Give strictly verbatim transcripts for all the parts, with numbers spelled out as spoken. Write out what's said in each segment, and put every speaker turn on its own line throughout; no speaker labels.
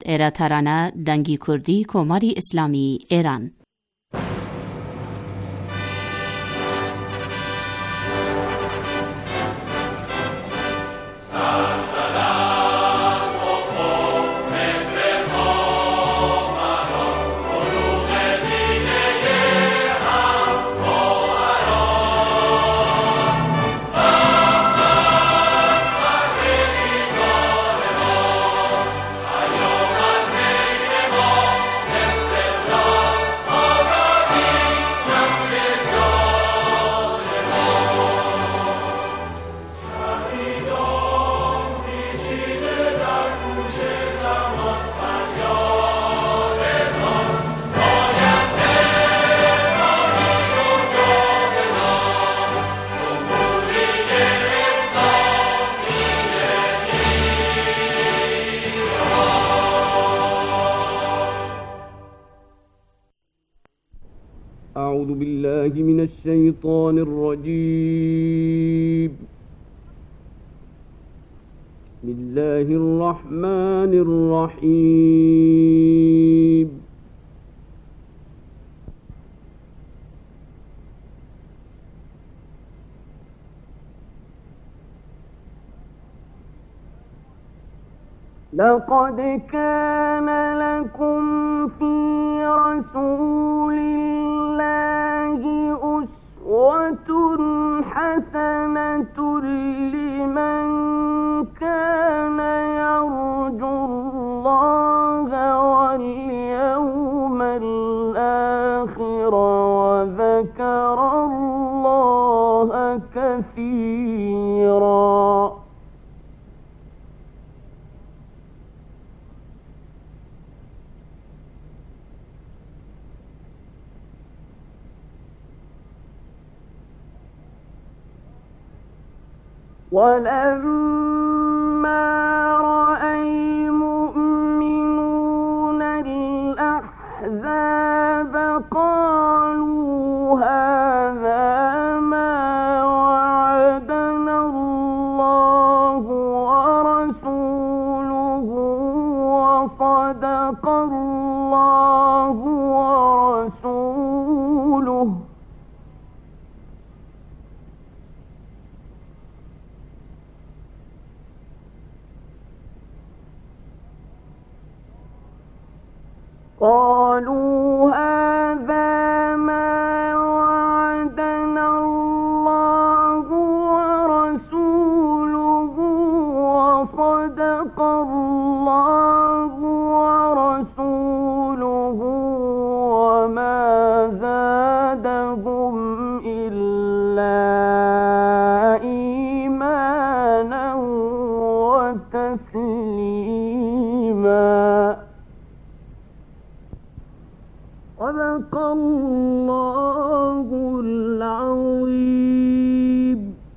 ایرا ترانه دنگی کردی کماری اسلامی ایران.
أعوذ بالله من الشيطان الرجيم. بسم الله الرحمن الرحيم. لقد كان لكم في رسول الله أسوة حسنة لمن كان يرجو الله واليوم الآخر وذكر الله كثيرا. ولما رأى المؤمنون الأحزاب قالوا هذا ما وعدنا الله ورسوله وصدق الله ورسوله قالوا هذا ما وعدنا الله ورسوله وصدق الله ورسوله وما زادهم إلا إيمانا وتسليما. صدق الله العظيم.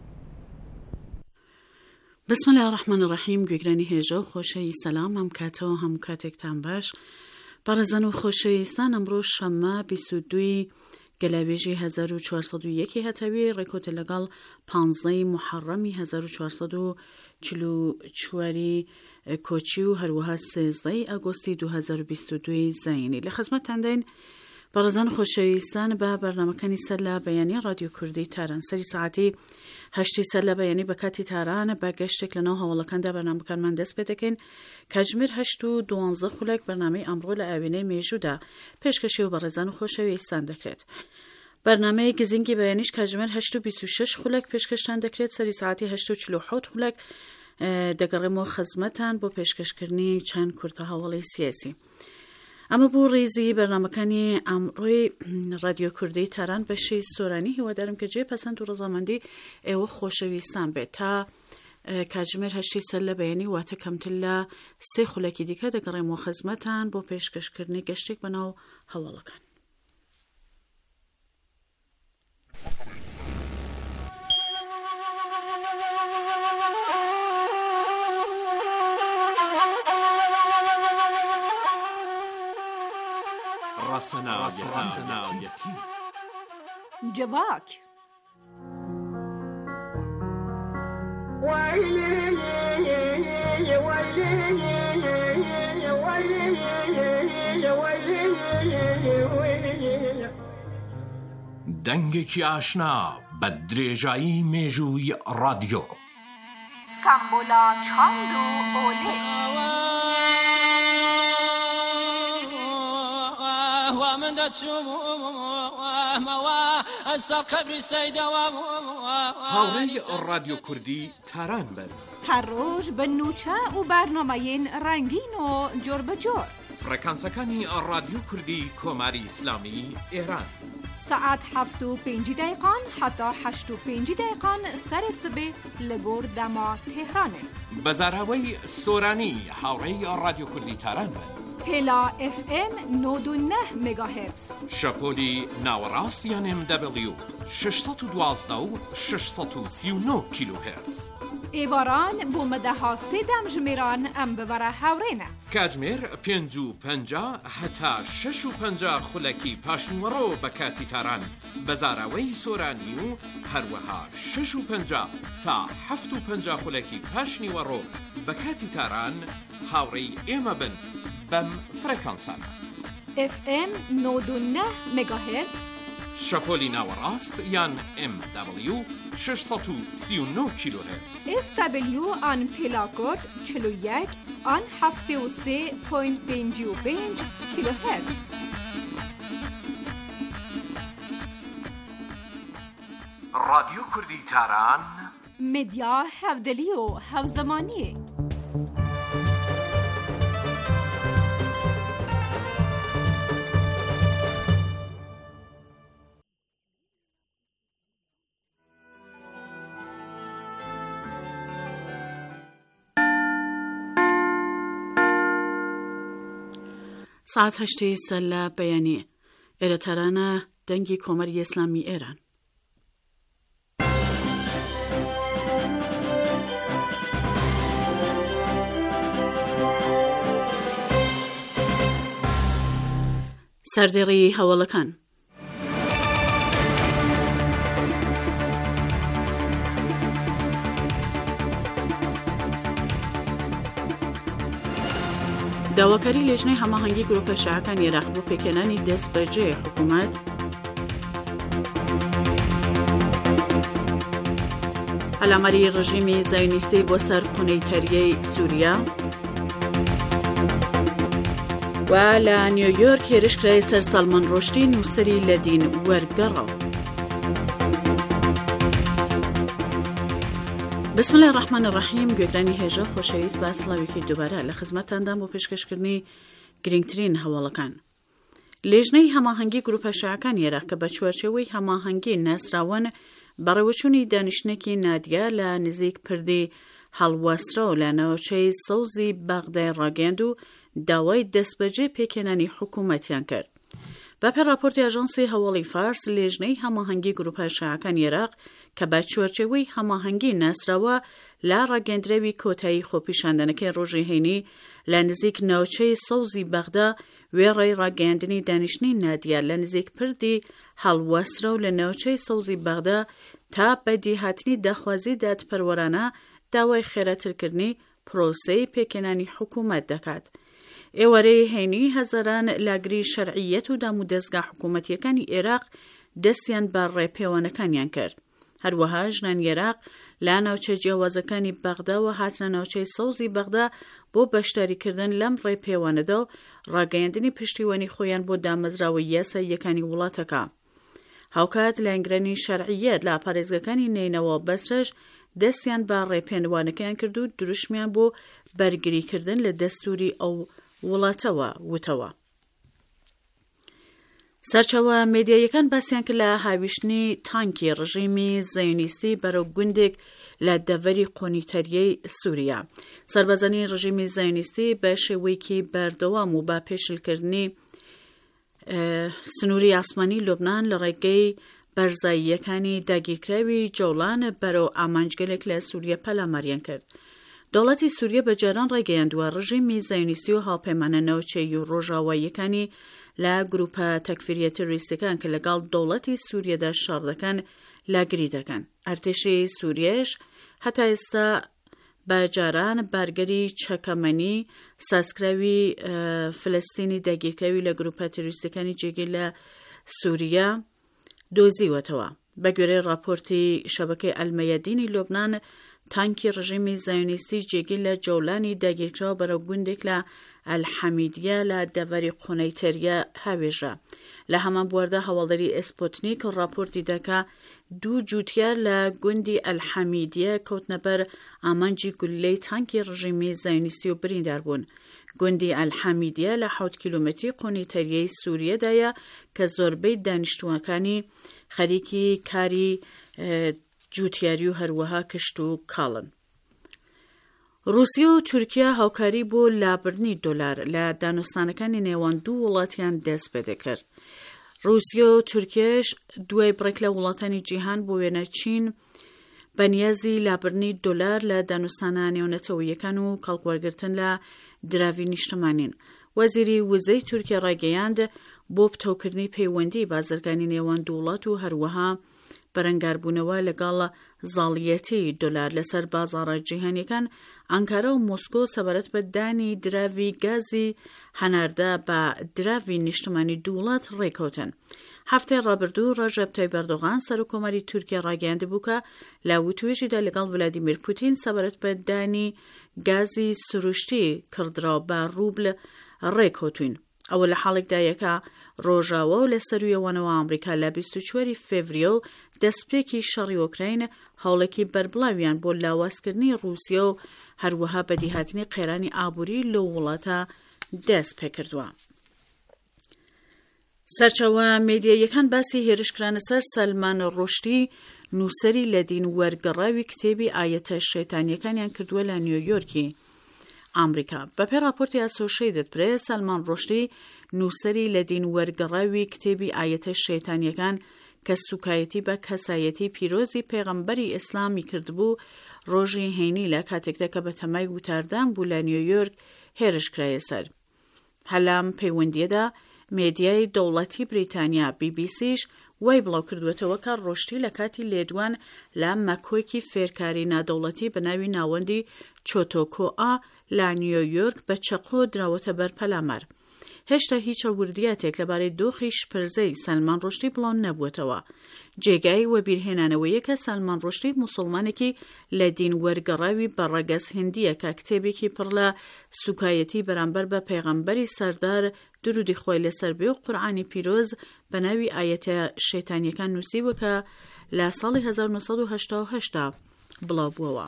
بسم الله الرحمن الرحیم. گوگرانی هجا خوشی سلام هم کتا و هم کتکتان باش برزن و خوشی استان امروز شما بیست و دوی گلویجی هزار و چهارصد و یک هتوی رکوت لگال پانزده محرمی هزار و چهارصد و چهل و چهار کوچی و هروها سیزده اگوستی دو هزار و بیست و دو زینی لخدمت تندین برزن خوشویستان به برنامه کنی سلا بیانی رادیو کردی تاران سری ساعتی هشتی سلا بیانی بکاتی تاران با گشتک لنا حوالکان ده برنامه کن من دست بدکن کجمیر هشتو دوانزه خلک برنامه امرو لعوینه میجوده پیشکشی و برزن خوشویستان دکرد. برنامه گزینگی بیانیش کجمیر هشتو بیست و شش خلک پیشکشتن دکرد سری ساعتی هشتو چلو حوت خلک دگر ما خدمتان با پیشکش کردنی چند کرده حوالی سیاسی. اما بو ریزی برنامه کنی امروی رادیو کردی تران بشی سورانی و دارم که جه پسند و رضامندی او خوشویستان به تا کجمیر هشتی سله بیانی و تا کمتلا سه خلکی دیگه دگر ما خدمتان با پیشکش کردنی گشتک بناو حوالا کن.
راسنا راسنا يتيم
جواك
ويلي ويلي ويلي
دەنگێکی ئاشنا بە درێژایی مێژووی ڕادیۆ.
سامبۆلا چاند و ئۆلێ.
هاوڕێی ڕادیۆ کوردی تاران بن.
هەر ڕۆژ بە نوچە و بەرنامەیەن ڕەنگین و جۆر بەجۆر.
فرەکانسەکانی ڕادیۆ کوردی کۆماری ئیسلامی ئێران.
سعات هەفت و پێنج دقیقان حتا هەشت و پێنج دقیقان سەرێ سبێ لە گۆر دەما تێهرانێ.
بەزاراوەی سۆرانی هاوڕێی ڕادیۆ کوردی تاران بن.
هێلا ئف ئێم نۆد و نە مێگاهێرتز.
شەپۆلی ناوەڕاست یان ئێم دەبلیو شەشسەد و دوازدە و شەشسەد و سی و نۆ کیلۆهێرتز.
ئێواران بۆ مەدەها سێدەم ژمێران ئەم ببەرە هاوڕێنە.
کاتژمێر پێنج و پەنجا هەتا شەش و پەنجا خولەکی پاشنیوەڕۆ بە کاتی تاران بەزاراوەی سۆرانی و هەروەها شەش و پەنجا تا هەفت و پەنجا خولەکی پاشنیوەڕۆ بە کاتی تاران هاوڕێی ئێمە بن بەم فرەکانسانە.
ئف ئێم نۆد و نە مێگاهێرتز.
شەپۆلی ناوەڕاست یان ئێم دەبلیو شەشسەد و سی و نۆ کیلۆهێرتز.
ئێس دەبلیو ئان پێلاکۆد چل و یەک ئان هەفتێ و سێ پۆینت پێنج و پێنج کیلۆهێرتز.
ڕادیۆ کوردی تاران
مدیا هەودەلی و هەوزەمانیە.
ساعت هەشتی سەر لە بەیانیە ئێرە تارانە دەنگی کۆمەری ئیسلامی ئێران. سەردێڕی هەوڵەکان. داواکاری لێژنەی هەماهەنگی گروپە شەعەکان عێراق بۆ پێکێنانی دەست بەجێ حکوومەت. هەلامەری ڕژیمی زایۆنیستی بۆ سەر قونەیتەریەی سووریا و لە نیویۆرک هێرشکرای سەر ساڵمان ڕۆشتی نووسری لە دین وەرگەڕاو. بسم الله الرحمن الرحیم. گوێگرانی هێژە خۆشەویست بە سڵاوێکی دووبارە لە خزمەتتاندام بۆ پێشکەشکردنی گرنگترین هەواڵەکان. لێژنەی هەماهەنگی گروپە شەعەکان عێراق کە بە چوارچێوەی هەماهەنگی ناسراون بەڕێوەچوونی دانیشتنێکی نادیا لە نزیک پردی هەڵوەسرە و لە ناوچەی سەوزی بەغدای ڕاگەاند و داوای دەستبەجێ پێکێنانی حکوومەتیان کرد. بەپێ راپۆرتی ئاژانسی هەواڵی فارس لێژنەی هەماهەنگی گروپە شەعەکان عێراق کە بە چوارچێوەی هەماهەنگی ناسراوە لە ڕاگەندراوی کۆتایی خۆپیشاندنەکەی ڕۆژی هەینی لە نزیک ناوچەی سەوزی بەغدا وێڕەی ڕاگەیاندنی دانیشتنی نادیا لە نزیک پردی هەڵوەسرە و لە ناوچەی سەوزی بەغدا تا بەدی هاتنی داخوازی دادپەروەرانە داوای خێراترکردنی پرۆسەی پێکێنانی حکوومەت دەکات. ئێوارەی هەینی هەزاران لاگری شەرعیەت و دام و دەستگا حکوومەتیەکانی عێراق دەستیان بە ڕێپێوانەکانیان کرد. هەروەها ژنانی عێراق لە ناوچە جیاوازەکانی بەغداوە هاتنە ناوچەی سەوزی بەغدا بۆ بەشداریکردن لەم ڕێپێوانەدا و ڕاگەیاندنی پشتیوانی خۆیان بۆ دامەزراوەی یاساییەکانی وڵاتەکە. هاوکات لە ئەنگرانی شەرعیەت لە پارێزگەکانی نینەوە بەسرەش دەستیان بە ڕێپێوانەکەیان کرد و دروشمیان بۆ بەرگریکردن لە دەستوری ئەو وڵاتەوە وتەوە. سەرچەوە مێدیایەکان باسییان کرد لە هاویشتنی تانکی ڕژیمی زایۆنیستی بەرەو گوندێک لە دەڤەری قۆنیتەریەی سووریا. سەربەزانی ڕژیمی زایۆنیستی بە شێوەیەکی بەردەوام و بە پێشلکردنی سنووری ئاسمانی لوبنان لە ڕێگەی بەرزاییەکانی داگیرکراوی جەوڵان بەرەو ئامانجگەلێک لە سووریا پەلاماریان کرد. دەوڵەتی سووریا بەجاران ڕێگەیاندووە ڕژیمی زایۆنیستی و هاوپەیمانە ناوچەیی و ڕۆژاواییەکانی لە گروپە تەکفیریە تروریستەکان کە لەگەڵ دەوڵەتی سووریەدا شەڕ دەکەن لاگری دەکەن. ئەرتێشی سووریەش هەتا ئێستا بەجاران بارگەری چەکەمەنی سازکراوی فلەستینی داگیرکراوی لە گروپە تروریستەکانی جێگیر لە سووریا دۆزیوەتەوە. بە گوێرەی راپۆرتی شەبەکەی ئەلمەیەدینی لۆبنان، تانکی ڕژیمی زایۆنیستی جێگیر لە جەولانی داگیرکراوە بەرەو گوندێک لە ئەلحەمیدیە لە دەڤەری قۆنەی تەریە هاوێژە. لە هەمان بواردا هەواڵدەری ئسپوتنیک راپۆرتی دەکا دوو جوتیار لە گوندی ئەلحەمیدیە کەوتنە بەر ئامانجی گولەی تانکی ڕژیمی زایۆنیستی و بریندار بوون. گوندی ئەلحەمیدیە لە حەوت کیلومتری قۆنی تەریەی سووریەدایە کە زۆربەی دانیشتووەکانی خەریکی کاری جوتیاری و هەروەها کشت و کاڵن. رووسیا و تورکیا هاوکاری بۆ لابردنی دۆلار لە دانوستانەکانی نێوان دوو وڵاتیان دەست پێدەکرد. رووسیا و تورکیاش دوای بڕێک لە وڵاتانی جیهان بۆ وێنە چین بەنیازی لابردنی دۆلار لە دانوستانە نێونەتەوەییەکان و کاڵکوەرگرتن لە دراوی نیشتمانین. وەزیری وزەی تورکیا ڕاگەیاند بۆ پتۆکردنی پەیوەندی بازرگانی نێوان دوو وڵات و هەروەها بەرەنگاربوونەوە لەگەڵ زاڵیەتی دۆلار لەسەر بازاڕە جیهانیەکان، ئەنکارە و مۆسکۆ سەبارەت بە دانی دراوی گازی هەناردە بە دراوی نیشتمانی دوو وڵات ڕێکەوتن. هەفتەی ڕابردوو ڕەجەب تایب ئەردۆغان سەرۆکۆماری تورکیا ڕاگەیاندبوو کە لە وتوێژیدا لەگەڵ ڤلادیمیر پوتین سەبارەت بە دانی گازی سروشتی کردراوە بە ڕوبل ڕێکەوتوین. ئەوە لە حاڵێکدا یەکە ڕۆژاوە و لە سەرویەوانەوە ئەمریکا لە بیست و چواری فێڤریۆ و دەستپێکی شەڕی ئۆکراین هەوڵێکی بەربڵاویان بۆ لاوازکردنی رووسیا و هەروەها بەدیهاتنی قێرانی ئابووری لە وڵاتە دەست پێکردووە. سەرچاوە مێدیاییەکان باسی هێرشکرانە سەر سەلمان ڕۆشتی نووسەری لە دین وەرگەڕاوی کتێبی ئایەتە شەیتانیەکانیان کردووە لە نیویۆرکی ئامریکا. بەپێی راپۆرتی ئەسۆشییتد پرێس، سەلمان ڕۆشتی نووسەری لە دین وەرگەڕاوی کتێبی ئایەتە شەیتانیەکان کە سوکایەتی بە کەسایەتی پیرۆزی پێغەمبەری ئیسلامی کردبوو، ڕۆژی هەینی لە کاتێکدا کە بە تەمای وتاردان بوو لە نیویۆرک هێرشکرایە سەر. هەلام پەیوەندیەدا مێدیای دەوڵەتی بریتانیا بی بی سیش وای بڵاو کردوێتەوە کە ڕۆشتی لە کاتی لێدوان لە مەکۆکی فێرکاری نادەوڵەتی بە ناوی ناوەندی چۆتۆکۆئا لە نیویۆرک بە چەقۆ دراوەتە بەر پەلامار. هێشتا هیچ ڕوودیاتێک لەبارەی دۆخی شپرزەی سەلمان ڕۆشتی بڵاو نەبووەتەوە. جێگای وەبیرهێنانەوەیە کە سەلمان ڕۆشتی موسڵمانێکی لە دین وەرگەڕاوی بەڕەگەز هندیە کە کتێبێکی پڕ لە سوکایەتی بەرامبەر بە پەیغەمبەری سەردار درودی خۆی لەسەر بێ و قورئانی پیرۆز بە ناوی ئایەتە شەیتانیەکان نووسیوە کە لە ساڵی هەزار و نۆ سەد و هەشتا و هەشت بڵاو بووەوە.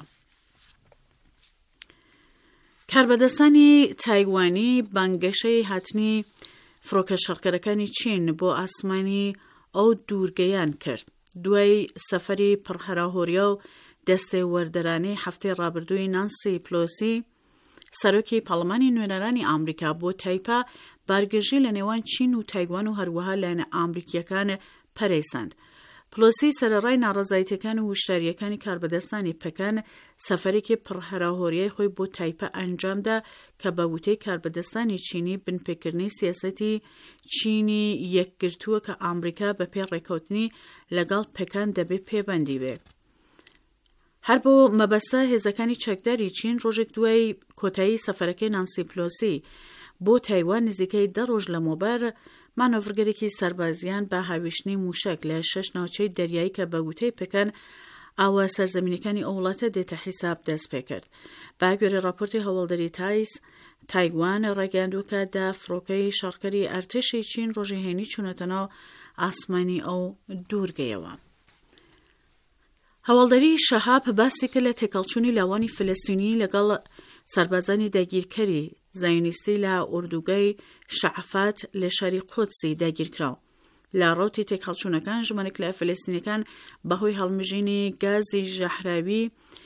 کاربەدەستانی تایوانی بانگەشەی هاتنی فڕۆکە شەڕکەرەکانی چین بۆ ئاسمانی ئەو دوورگەیان کرد. دوای سەفەری پڕهەراهۆریا و دەستێ وەردەرانەی هەفتەی ڕابردووی نانسی پلۆسی، سەرۆکی پەڵەمانی نوێنەرانی ئامریکا بۆ تایپە بارگەژی لە نێوان چین و تایوان و هەروەها لایەنە ئامریکیەکان پەرەیساند. پلۆسی سەرەڕای ناڕەزایەتیەکان و وشتاریەکانی کاربەدەستانی پەکەن سەفەرێکی پڕهەراهۆریای خۆی بۆ تایپە ئەنجامدا کە بە وتەی کاربەدەستانی چینی بنپێکردنی سیاسەتی چینی یەکگرتووە کە ئامریکا بە پێ ڕێکەوتنی لەگەڵ پەکەن دەبێت پێبەندی بێ. هەر بۆ مەبەستە هێزەکانی چەکداری چین ڕۆژێک دوای کۆتایی سەفەرەکەی نانسی پلۆسی بۆ تایوان نزیکەی دە ڕۆژ لەمەوبەر مانۆڤرگەرێکی سەربازیان بە هاویشتنی موشک لە شەش ناوچەی دەریایی کە بە وتەی پەکەن ئاوا سەرزەمینەکانی ئەو وڵاتە دێتە حیساب دەست پێ کرد. با گوێرەی راپۆرتی هەواڵدەری تایس، تایوان ڕاگەیاندووە کە دا فڕۆکەی شەڕکەری ئەرتشی چین ڕۆژی هەینی چوونەتە ناو ئاسمانی ئەو دوورگەیەوە. هەواڵدەری شەهاب باسی کرد لە تێکەڵچوونی لاوانی فلەستینی لەگەڵ سەربازانی داگیرکەری زایۆنیستی لە ئوردوگای شەعفات لە شاری قودسی داگیرکراو. لە ڕوتی تێکەڵچوونەکان ژمارەیەک لە فلەستینیەکان بەهۆی هەڵمژینی گازی ژەهراوی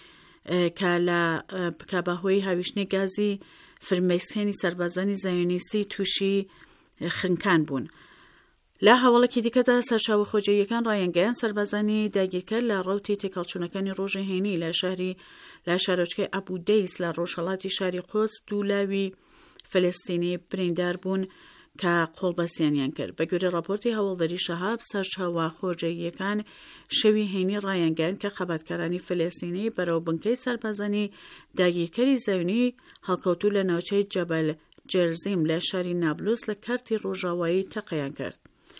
کە بەهۆی هاویشتنی گازی فرمێسکێنی سەربازانی زایۆنیستی تووشی خنکان بوون. لە هەواڵێکی دیکەدا سەرچاوە خۆجێیەکان ڕایەنگەیان سەربازانی داگیرکەر لە ڕوتی تێکەڵچوونەکانی ڕۆژی هەینی لە شاری لە شارۆچکەی ئەبوو دەیس لە ڕۆژهەڵاتی شاری قودس دوولاوی فلەستینی بریندار بوون کە قۆڵبەستیانیان کرد. بە گوێرەی راپۆرتی هەواڵدەری شەهاب، سەرچاوە خۆجێیەکان شەوی هەینی ڕایەنگەیان کە خەباتکارانی فلەستینی بەرەو بنکەی سەربازانی داگیرکەری زەوینی هەڵکەوتوو لە ناوچەی جەبەل جێرزیم لە شاری نابلوس لە کارتی ڕۆژاوایی تەقەیان کرد.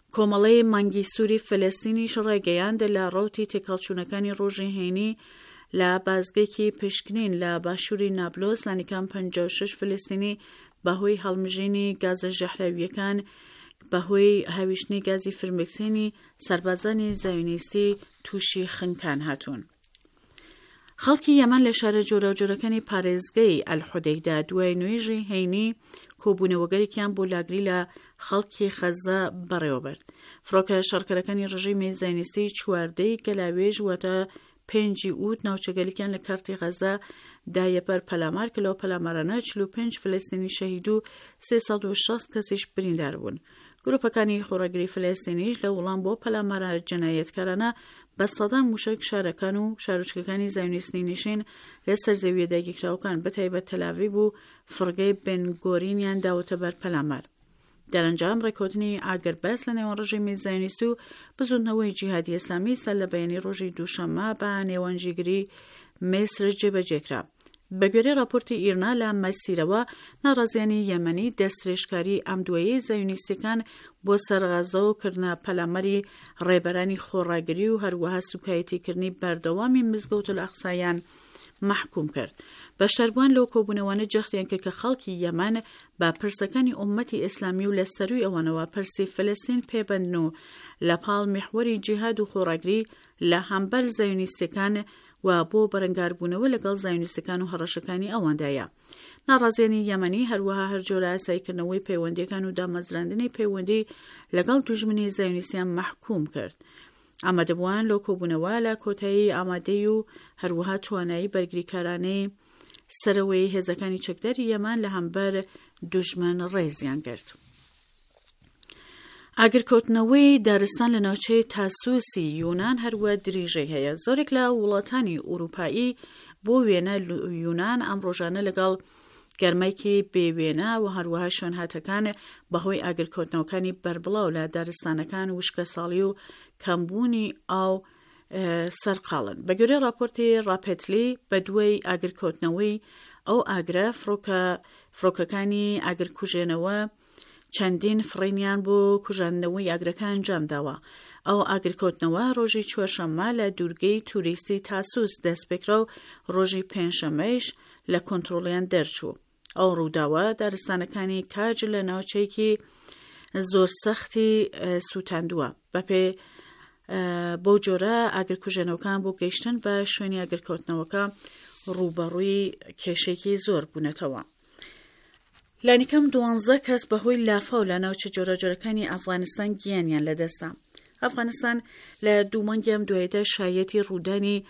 کۆمەڵەی مانگی سووری فەلەستینیش ڕێگەیاند لە ڕۆتی تێکەڵچوونەکانی ڕۆژی هێنی لە بازگێکی پشکنین لە باشووری نابلۆس لە نیکان پەنجا و شەش فلستینی بەهۆی هەڵمژینی گازە ژەهراویەکان بەهۆی هاویشتنی گازی فرمێکسێنی سەربازانی زایۆنیستی تووشی خنکان هاتوون. خەڵکی یەمەن لە شارە جۆراوجۆرەکانی پارێزگەی ئەلحودەیدا دوای نوێژی هەینی کۆبوونەوەگەرێکیان بۆ لاگری لە خەڵکی خەزە بەڕێوەبرد. فڕۆکە شەڕکەرەکانی ڕژیمی زایۆنیستی چواردەی گەلاوێژ واتە پێنجی ئوت ناوچەگەلێکیان لە کارتی غەزە دایەپەر پەلامار کە لەو پەلامارانە چل و پێنج فلستینی شەهید و سێسەد و شەست کەسیش بریندار بوون. گروپەکانی خۆڕەگری فلستینیش لە وڵام بۆ پەلامارە جەنایەتکارانە بە سەدان موشک شارەکان و شارۆچکەکانی زایۆنیستی نشین لە سەرزەویە داگیرکراوەکان بەتایبەت تەلاڤیڤ و فرگەی بێنگۆرینیان داوەتە بەر پەلامار. دەرەنجام ڕێکۆتنی ئاگربەس لە نێوان ڕژیمی زایۆنیست و بزوتنەوەی جیهادی ئیسلامی سەر لە بەیانی ڕۆژی دووشەممە بە نێوانجیگری میسر جێبەجێکرا. بە گوێرەی راپۆرتی ئیرنا لە مەسیرەوە ناڕازیانی یەمەنی دەستدرێژکاری ئەم دوایەی زایۆنیستەکان بۆ سەرغەزە و کردنە پەلامەری ڕێبەرانی خۆڕاگری و هەروەها سوکایەتیکردنی بەردەوامی مزگەوت الئەقسایان محکوم کرد. بەشداربووان لەو کۆبوونەوانە جەختیان کرد کە خەڵکی یەمەن با پرسەکانی ئومەتی ئیسلامی و لە سەروی ئەوانەوە پرسی فلەستین پێبەندن و لە پاڵ میحوەری جیهاد و خۆڕاگری لە هەمبەر زایۆنیستەکان و بۆ بەرەنگاربوونەوە لەگەڵ زایۆنیستەکان و هەڕەشەکانی ئەوەندایە. ناڕازیانی یەمەنی هەروەها هەر جۆرە ئاساییکردنەوەی پەیوەندیەکان و دامەزراندنی پەیوەندی لەگەڵ دوژمنی زایۆنیستیان محکوم کرد. ئامادەبووان لەو کۆبوونەوە لە کۆتایی ئامادەی و هەروەها توانایی بەرگریکارانەی سەرەوەی هێزەکانی چەکداری یەمان لە هەمبەر دوژمن ڕێزیان کرد. ئاگرکەوتنەوەی دارستان لە ناوچەی تاسوسی یونان هەروە دریژەی هەیە. زۆرێک لە وڵاتانی ئوروپایی بۆ وێنە یونان ئەم ڕۆژانە لەگەڵ گەرمایکی بێوێنە و هەروەها شوێنهاتەکان بەهۆی ئاگرکەوتنەوەکانی بەربڵاو لە دارستانەکان وشکە ساڵی و کەمبوونی ئاو سەرقاڵن. بە گوێرەی راپۆرتی ڕاپێتلی بە دوای ئاگرکەوتنەوەی ئەو ئاگرە فڕۆکەکانی ئاگرکوژێنەوە چەندین فڕینیان بۆ کوژاندنەوەی ئاگرەکان ئەنجام داوە. ئەو ئاگرکەوتنەوە ڕۆژی چوارشەممە لە دوورگەی توریستی تاسوس دەستپێکرا و ڕۆژی پێنجشەممەیش لە کۆنتڕۆڵیان دەرچوو. ئەو ڕووداوە دارستانەکانی کاج لە ناوچەیەکی زۆر سەختی سووتاندووە. بەپێ بۆ جۆرە ئاگرکوژێنەوەکان بۆ گەیشتن بە شوێنی ئاگرکەوتنەوەکە ڕووبەڕووی کێشێکی زۆر بوونەتەوە. لانیکەم دوانزە کەس بەهۆی لافاو لە ناوچە جۆرەجۆرەکانی ئەفغانستان گیانیان لەدەستا. ئەفغانستان لە دوو مانگی ئەم دواییدا شایەتی ڕوودانی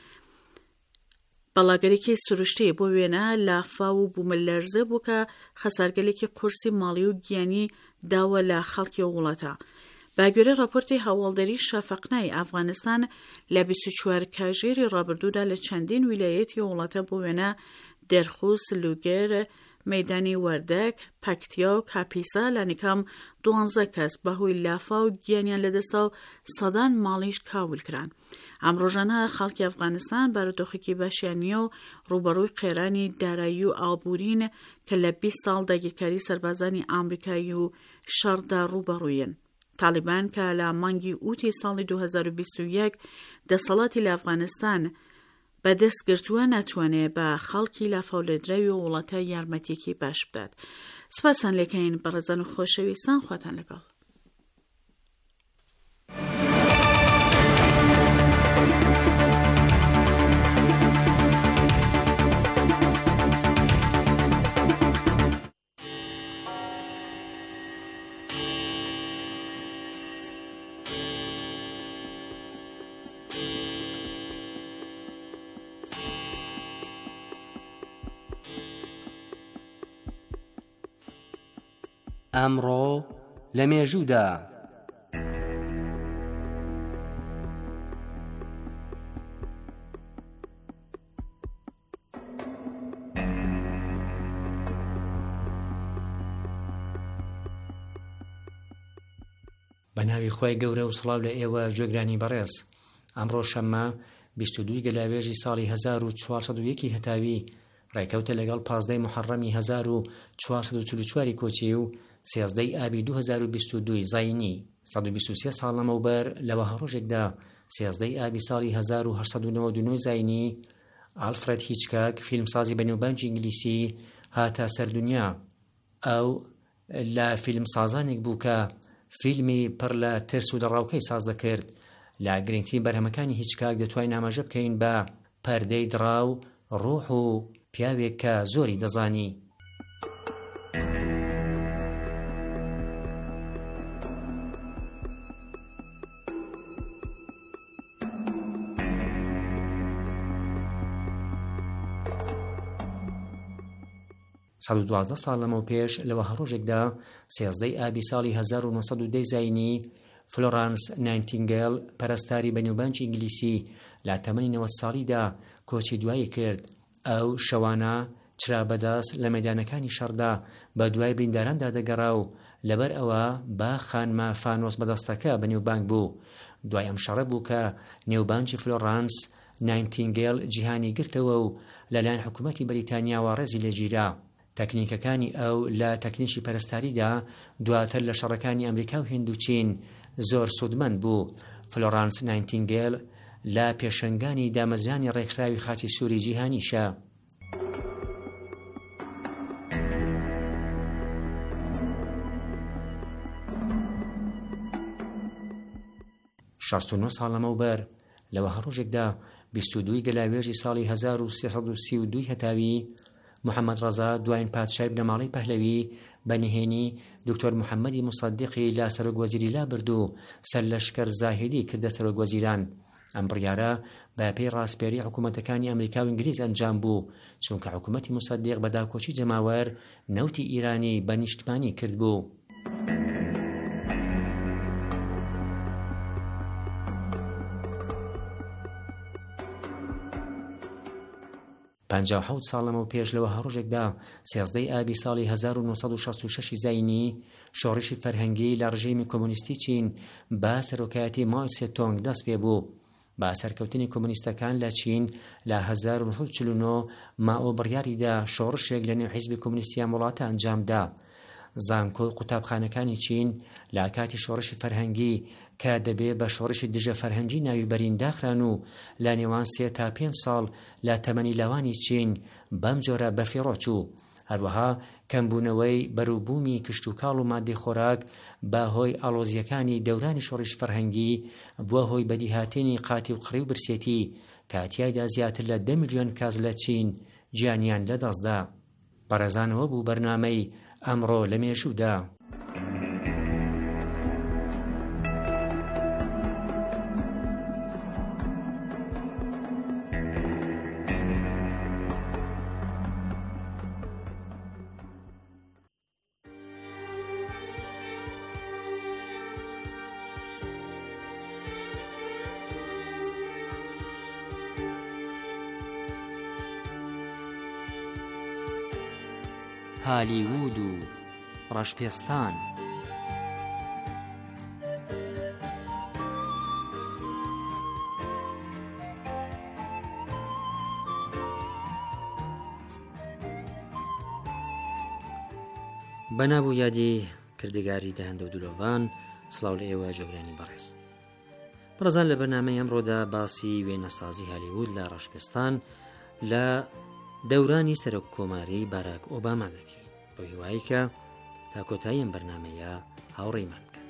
بەڵاگەرێکی سروشتی بۆ وێنە لافاو و بوومەلەرزە بوو کە خەسارگەلێکی قورسی ماڵی و گیانی داوە لە خەڵکی وڵاتە. بە گوێرەی راپۆرتی هاوڵدەری شافەقنای ئەفغانستان لە بیست و چوار کاژێری ڕابردوودا لە چەندین ویلایەتی وڵاتە بۆ وێنە دەرخوس، لوگەر، مەیدانی وەردەک، پەکتیا و کاپیسا لە نیکام دوانزە کەس بەهۆی لافا و گیانیان لەدەستا و سەدان ماڵیش کاول کران. ئەم ڕۆژانە خەڵکی ئەفغانستان بارودۆخێکی باشیان نییە و ڕوبەڕووی قێرانی دارایی و ئابوورین کە لە بیست ساڵ داگیرکاری سەربازانی ئامریکایی و شەڕدا ڕوبەڕووین. تالیبان کە لە مانگی ئوتی ساڵی دوو هەزار و بیست و یەک دەسەڵاتی لە ئەفغانستان بەدەست گرتووە ناتوانێت بە خەڵکی لافاولێدراوی و وڵاتە یارمەتێکی باش بدات. سپاسان لێکەین بەڕێزان و خۆشەویستان، خواتان لەگەڵ.
ئەمڕۆ لە مێژوودا
بە ناوی خۆی گەورە و سڵاو لە ئێوە گوێگرانی بەڕێز. ئەمڕۆ شەممە بیست و دوو گەلاوێژی ساڵی هەزار و چوارسەد و یەکی هەتاوی ڕێکەوتە لەگەڵ پازدەی محەڕەمی هەزار و چوارسەد و چل و چوار کۆچی و سێزدەی ئابی دوو هەزار و بیست و دوو زاینی سەد و بیست و سێ ساڵ لەمەوبەر لەوە هەڕۆژێکدا سێزدەی ئابی ساڵی هەزار و هەشت سەد و نەوەت و نۆ زاینی ئالفرێد هیچکاک فیلمسازی بەنێوبانگی ئینگلیسی هاتە سەردونیا. ئەو لە فیلمسازانێک بوو کە فیلمی پڕ لە ترس و دەڕاوکەی ساز دەکرد. لە گرنگترین بەرهەمەکانی هیچکاک دەتوانین ئاماژە بکەین بە پەردەی دراو، ڕۆح و پیاوێک کە زۆری دەزانی. سەد و دوازدە ساڵ لەمەو پێش لەوە هەڕۆژێکدا سێزدەی ئابی ساڵی هەزار و نۆ سەد و دەی زاینی فلۆرانس ناینتینگێل پەرستاری بەنێوبانگی ئینگلیسی لە تەمەنی نەوەت ساڵیدا کۆچی دوایی کرد. ئەو شەوانە چرا بەدەست لە مەیدانەکانی شەڕدا بە دوای برینداراندا دەگەڕا و لەبەر ئەوە با خانمە فانۆس بەدەستەکە بەنێوبانگ بوو. دوای ئەم شەڕە بوو کە نێوبانگی فلۆرانس ناینتینگێل جیهانی گرتەوە و لەلایەن حکوومەتی بەریتانیاوە ڕێزی لێگیرا. تەکنیکەکانی ئەو لە تەکنیکی پەرستاریدا دواتر لە شەڕەکانی ئەمریکا و هند و چین زۆر سوودمەند بوو. فلۆرانس ناینتینگێل لە پێشەنگانی دامەزرانی ڕێکخراوی خاچی سووری جیهانیشە. شەست و نۆ ساڵ لەمەوبەر لەوە هەڕۆژێکدا بیست و دووی گەلاوێژی ساڵی هەزار و سێ سەد و سی و دوو هەتاوی محەممەد ڕەزا دوایین پادشای بنەماڵەی پەهلەوی بەنهێنی دکتۆر محەممەدی موسەدیقی لا سەرۆکوەزیری لا برد و سەر لەشکەر زاهیدی کردە سەرۆکوەزیران. ئەم بڕیارە بە پێی ڕاستپێری حکوومەتەکانی ئەمریکا و ئینگلیز ئەنجام بوو، چونکە حکوومەتی موسەدیق بە داکۆچی جەماوەر نەوتی ئیرانی بە نیشتمانی کرد بوو. پەنجا و حەوت ساڵ لەمەوە پێش لەوە هەڕۆژێکدا سێزدەی ئابی ساڵی هەزار و نۆ سەد و شەست و شەش زاینی شۆڕشی فەرهەنگی لە ڕژیمی کۆمۆنیستی چین با سەرۆکایەتی ماو سێ تۆنگ دەست پێ بوو. با سەرکەوتنی کۆمۆنیستەکان لە چین لە هەزار و نۆ سەد و چل و نۆ ماو بڕیاریدا شۆڕشێک لە نێو حیزبی کۆمۆنیستیان وڵاتە ئەنجامدا. زانکۆ و قوتابخانەکانی چین لە کاتی شۆڕشی فەرهەنگی کە دەبێ بە شۆڕشی دژە فەرهەنگی ناوی بەرین داخران و لە نێوان سێ تا پێنج ساڵ لە تەمەنی لاوانی چین بەم جۆرە بەفیڕۆچوو. هەروەها کەمبوونەوەی بەرووبوومی کشت و کاڵ و مادەی خۆراک بە هۆی ئاڵۆزیەکانی دەورانی شۆڕش فەرهەنگی بووە هۆی بەدیهاتێنی قاتی و قڕی و برسێتی کاتیایدا زیاتر لە دە ملیۆن کەس لە چین گیانیان لەدەستدا. بەڕێزانەوە بوو بەرنامەی ئەمڕۆ لە مێژوودا.
هالیوود و ڕەشپێستان.
بەنابوو یادی کردگاری دەهەندە و دولۆڤان سڵاو لە ئێوە جۆگرانی بەڕێز. بەڕێزان لە بەرنامەی ئەمڕۆدا باسی وێنەسازی هالیوود لە ڕەشپێستان لە دەورانی سەرۆک کۆماری باراک ئۆباما دەکەین بۆ هیوایی کە تا کۆتایی ئەم بەرنامەیە هاوڕێیمان بکەن.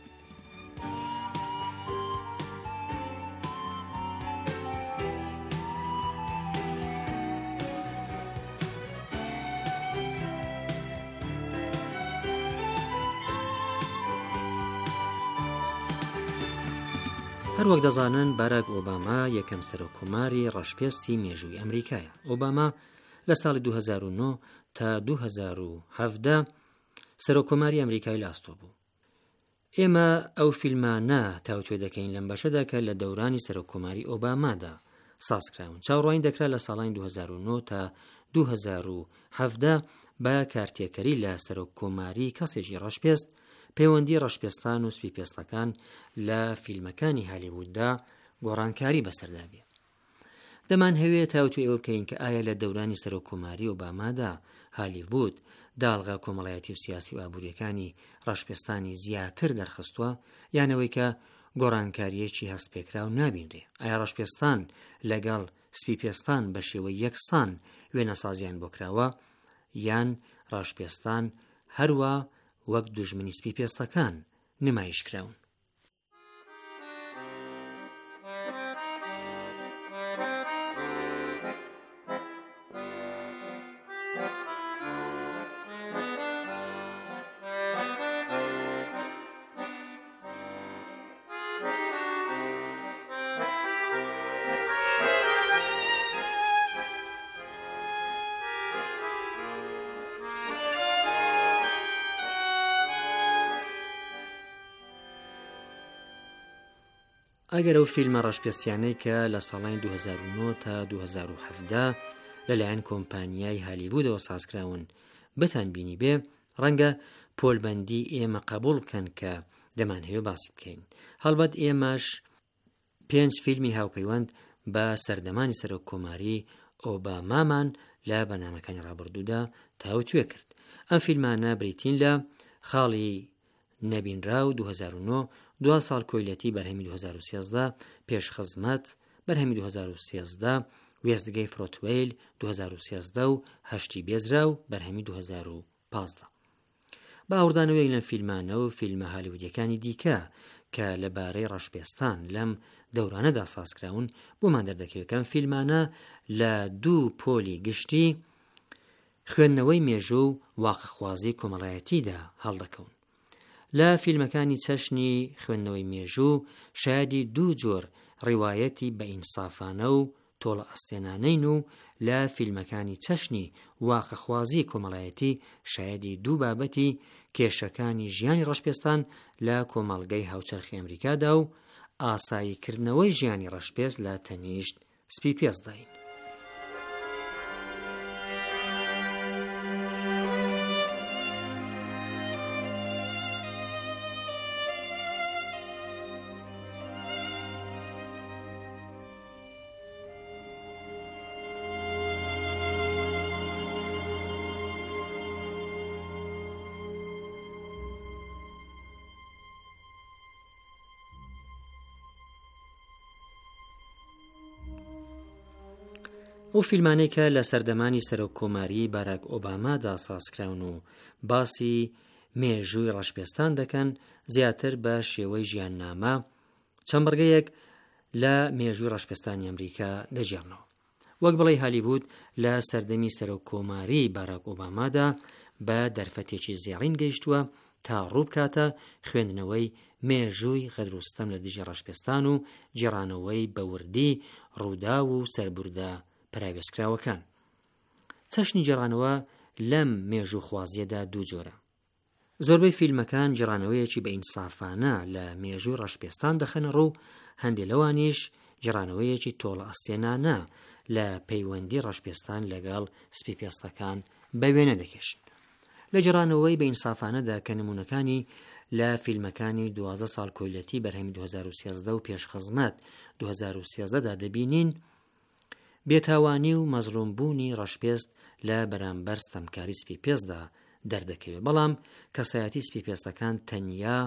هەروەک دەزانن باراک ئۆباما یەکەم سەرۆککۆماری ڕەشپێستی مێژووی ئەمریکایە. ئۆباما لە ساڵی دوو هەزار و نۆ تا دوو هەزار و هەڤدە سەرۆککۆماری ئەمریکای لاستۆ بوو. ئێمە ئەو فیلمانە تاوتوێ دەکەین لەم بەشەدا کە لە دەورانی سەرۆککۆماری ئۆبامادا سازکراون. چاوەڕوانی دەکرا لە ساڵانی دوو هەزار و نۆ تا دوو هەزار و هەڤدە بە کارتێکەری لە سەرۆککۆماری کەسێکی ڕەشپێست پەیوەندی ڕەشپێستان و سپیپێستەکان لە فیلمەکانی هالیووددا گۆڕانکاری بەسەردا بێت. دەمانهەوێت هاوتوێ ئێوە بکەین کە ئایا لە دەورانی سەرۆکۆماری ئۆبامادا هالیڤود داڵغا کۆمەڵایەتی و سیاسی و ئابوووریەکانی ڕەشپێستانی زیاتر دەرخستووە یانەوەی کە گۆڕانکاریەکی هەستپێکراو نابینرێ. ئایا ڕەشپێستان لەگەڵ سپیپێستان بە شێوەی یەکسان وێنەسازیان بۆ کراوە یان ڕەشپێستان هەروە وەک دوژمنی سپیپێستەکان نمایش کراون. ئەگەر ئەو فیلمە ڕەشپێستیانەی کە لە ساڵانی دوو هەزار و نۆ تا دوو هەزار و هەفت لەلایەن کۆمپانیای هالیڤودەوە سازکراون بتان بینی بێ، ڕەنگە پۆلبەندی ئێمە قبول بکەن کە دەمانهەوێت باسی بکەین. هەڵبەت ئێمەش پێنج فیلمی هاوپەیوەند بە سەردەمانی سەرۆککۆماری ئۆبامامان لە بەنامەکانی ڕابردوودا تاوتوێ کرد. ئەم فیلمانە بریتین لە خاڵی نەبینراو دوو هەزار و نۆ، دو ساڵ کۆیلەتی بەرهەمی دوو هەزار و سێزدە، پێشخزمەت بەرهەمی دوو هەزار و سێزدە، وێستگەی فرۆتوێیل دوو هەزار و سێزدە و هەشتی بێزراو بەرهەمی دوو هەزار و پانزدە. باوەڕدانەوەی لەم فیلمانە و فیلمە هالیوودیەکانی دیکە کە لەبارەی ڕەشپێستان لەم دەورانەدا سازکراون بۆمان دەردەکەوێت کەم فیلمانە لە دوو پۆلی گشتی خوێندنەوەی مێژوو و واقعخوازی کۆمەڵایەتیدا هەڵدەکەون. لە فیلمەکانی چەشنی خوێندنەوەی مێژوو شایەدی دوو جۆر ڕیوایەتی بە ئینسافانە و تۆڵە ئەستێنانەین و لە فیلمەکانی چەشنی واقعخوازی کۆمەڵایەتی شایەدی دوو بابەتی کێشەکانی ژیانی ڕەشپێستان لە کۆمەڵگەی هاوچەرخی ئەمریکادا و ئاساییکردنەوەی ژیانی ڕەشپێست لە تەنیشت سپیپێستداین. ئەو فیلمانەی کە لە سەردەمانی سەرۆککۆماری باراک ئۆبامادا سازکراون و باسی مێژووی ڕەشپێستان دەکەن زیاتر بە شێوەی ژیاننامە چەند بەرگەیەک لە مێژووی ڕەشپێستانی ئەمریکا دەجێڕنەوە. وەک بڵێ هالیڤود لە سەردەمی سەرۆککۆماری باراک ئۆبامادا بە دەرفەتێکی زێڕین گەیشتووە تا ڕووبکاتە خوێندنەوەی مێژووی غەدروستەم لە دژی ڕەشپێستان و جێڕانەوەی بەوردی ڕوودا و سەربوردە پراوێستکراوەکان. چەشنی جێڕانەوە لەم مێژوو خوازیەدا دوو جۆرە. زۆربەی فیلمەکان جێڕانەوەیەکی بە ئینسافانە لە مێژووی ڕەشپێستان دەخەنە ڕوو، هەندێک لەوانیش جێڕانەوەیەکی تۆڵە ئەستێنانە لە پەیوەندی ڕەشپێستان لەگەڵ سپیپێستەکان بە وێنە دەکێشن. لە جێڕانەوەی بە ئینسافانەدا کە نمونەکانی لە فیلمەکانی دوازدە ساڵ کۆیلەتی بەرهەمی دوو هەزار و سێزدە و پێشخزمەت دوو هەزار و سێزدەدا دەبینین، بێتاوانی و مەزلومبوونی ڕەشپێست لە بەرامبەر ستەمکاری سپیپێستدا دەردەکەوێت، بەڵام کەسایەتی سپیپێستەکان تەنیا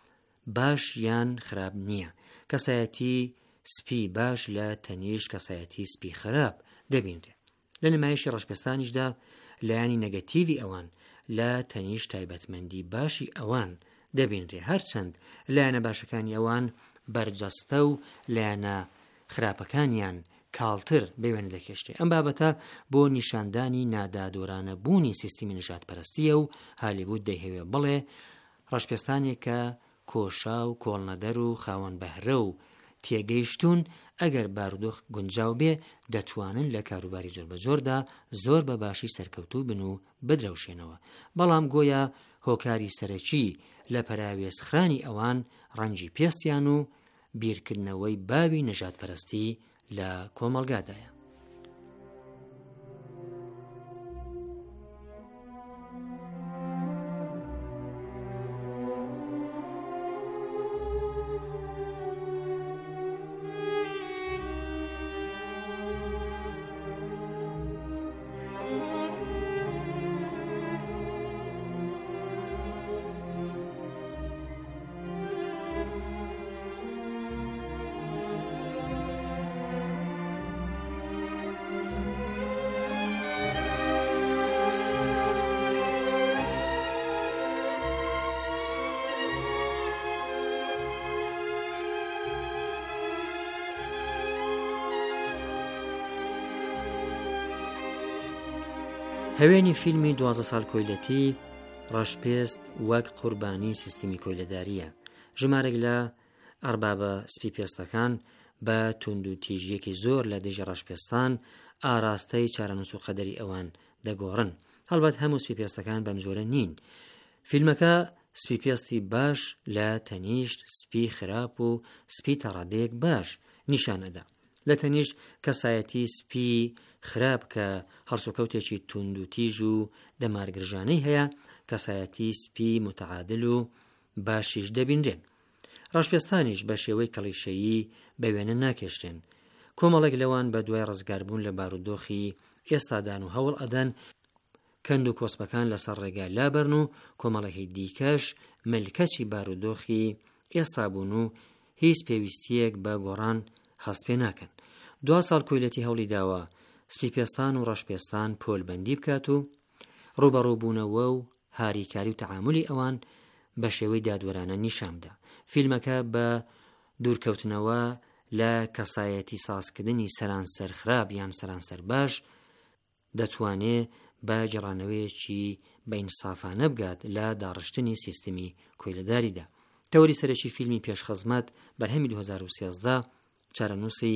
باش یان خراپ نییە. کەسایەتی سپی باش لە تەنیشت کەسایەتی سپی خراپ دەبینرێت. لە نمایشی ڕەشپێستانیشدا لایانی نەگەتیڤی ئەوان لە تەنیشت تایبەتمەندی باشی ئەوان دەبینرێت، هەرچەند لایەنە باشەکانی ئەوان بەرجەستە و لایەنە خراپەکانیان کاڵتر بێوێن دەکێشتێ. ئەم بابەتە بۆ نیشاندانی نادادۆرانە بوونی سیستمی نژادپەرستیە و هالیڤود دەیهەوێت بڵێ ڕەشپێستانێک کە کۆشا و کۆڵنەدەر و خاوەن بەهرە و تێگەیشتون ئەگەر بارودۆخ گونجاو بێ دەتوانن لە کاروباری جۆر بە جۆردا زۆر بە باشی سەرکەوتوو بن و بدرەوشێنەوە، بەڵام گۆیا هۆکاری سەرەکی لە پەراوێزخرانی ئەوان ڕەنجی پێستیان و بیرکردنەوەی باوی نەژادپەرستی لە کۆمەڵگادایە. هەوێنی فیلمی دوازدە ساڵ کۆیلەتی ڕەشپێست وەک قوربانی سیستمی کۆیلەداریە. ژمارەێک لە ئەربابە سپی پێستەکان بە تونند و تیژیەکی زۆر لە دژی ڕەشپێستان ئاراستەی چارەنووس و قەدەری ئەوان دەگۆڕن. هەڵبەت هەموو سپی پێستەکان بەم جۆرە نین. فیلمەکە سپی پێستی باش لە تەنیشت، سپی خراپ و سپی تەڕادەیەک باش نیشانەدا. لە تەنیشت کەسایەتی سپی خراپ کە هەڵسوکەوتێکی تونند و تیژ و دەمارگرژانەی هەیە، کەسایەتی سپی متعادل و باشیش دەبینرێن. ڕەشپێستانیش بە شێوەی کەڵیشەیی بە وێنە ناکێشتێن. کۆمەڵێک لەوان بە دوای ڕزگاربوون لە بارودۆخی ئێستادان و هەوڵ ئەدەن کەند و کۆسپەکان لەسەر ڕێگا لابەرن و کۆمەڵێکی دیکەش ملکەچی بارودۆخی ئێستا بوون و هیچ پێویستیەک بە گۆڕان هەست پێ ناکەن. دوا ساڵ کۆیلەتی هەوڵی داوە سپی پێستان و ڕەشپێستان پۆلبەندی بکات و ڕوبەڕووبوونەوە و هاریکاری و تەعاملی ئەوان بە شێوەی دادوەرانە نیشامدا. فیلمەکە بە دوورکەوتنەوە لە کەسایەتی سازکردنی سەرانسەر خراپ یان سەرانسەر باش دەتوانێت بە جێڕانەوەیەکی بە ئینسافانە بگات لە داڕشتنی سیستمی کۆیلەداریدا. تەوەری سەرەکی فیلمی پێشخەزمەت بەرهەمی دوو هەزار و سیازدە چارەنووسی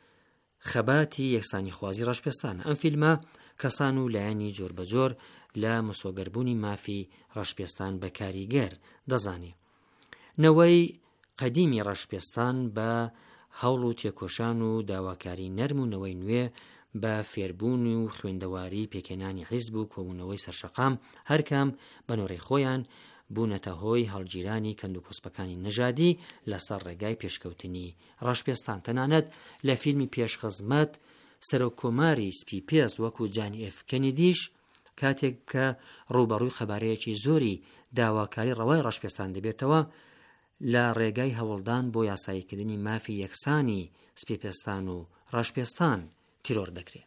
خەباتی یەکسانی خوازی ڕەشپێستانە. ئەم فیلمە کەسان و لایەنی جۆر بە جۆر لە مسۆگەربوونی مافی ڕەشپێستان بە کاریگەر دەزانێ. نەوەی قەدیمی ڕەشپێستان بە هەوڵ و تێکۆشان و داواکاری نەرم و نەوەی نوێ بە فێربوون و خوێندەواری پێکێنانی حیزب و کۆبوونەوەی سەرشەقام هەرکام بەنۆڕی خۆیان بوونەتە هۆی هەڵگیرانی کەند و کۆسپەکانی نەژادی لەسەر ڕێگای پێشکەوتنی ڕەشپێستان. تەنانەت لە فیلمی پێشخەزمەت سەرۆکۆماری سپی پێست وەکو جانی ئێف کەنیدیش کاتێک کە ڕوبەڕووی خەبارەیەکی زۆری داواکاری ڕەوای ڕەشپێستان دەبێتەوە لە ڕێگای هەوڵدان بۆ یاساییکردنی مافی یەکسانی سپی پێستان و ڕەشپێستان تیرۆر دەکرێت.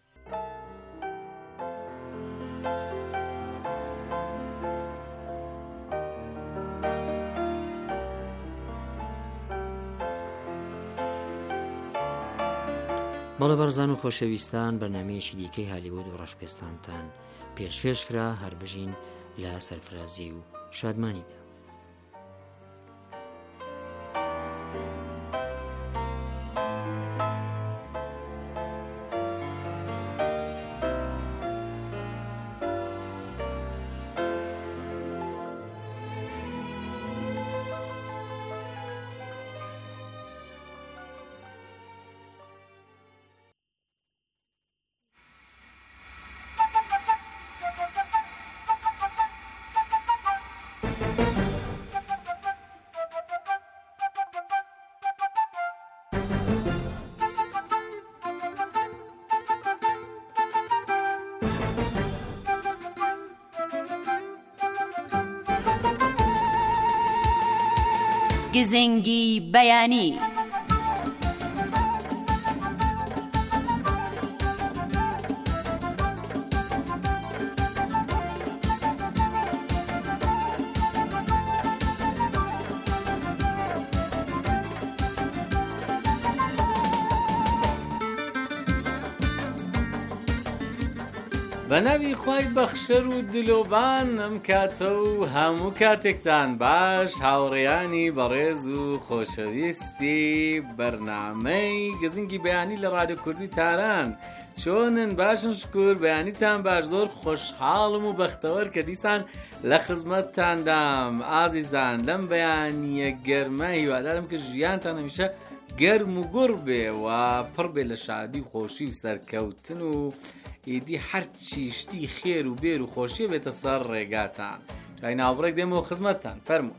بەڵە بەرزان و خۆشەویستان بەرنامەیەکی دیکەی هالیوود و ڕەشپێستانتان پێشکەش کرا. هەر بژین لە سەرفرازی و شادمانیدا.
گزنگی بەیانی.
بەناوی خوای بەخشەر و دلۆبان ئەم کاتە و هەموو کاتێکتان باش هاوڕێیانی بەڕێز و خۆشەویستی بەرنامەی گزنگی بەیانی لە ڕادیۆ کوردی تاران. چۆنن؟ باشن شکر. بەیانیتان باش. زۆر خۆشحاڵم و بەختەوەر کە دیسان لە خزمەتتاندام. ئازیزان لەم بەیانیە گەرمە هیوادارم کە ژیانتان هەمیشە گەرم و گوڕ بێ و پڕ بێ لە شادی و خۆشی و سەرکەوتن و ئیدی هەرچی شتی خێر و بێر و خۆشیە بێتە سەر ڕێگاتان. جای ناوبڕێک دێمەوە خزمەتتان. فەرموون.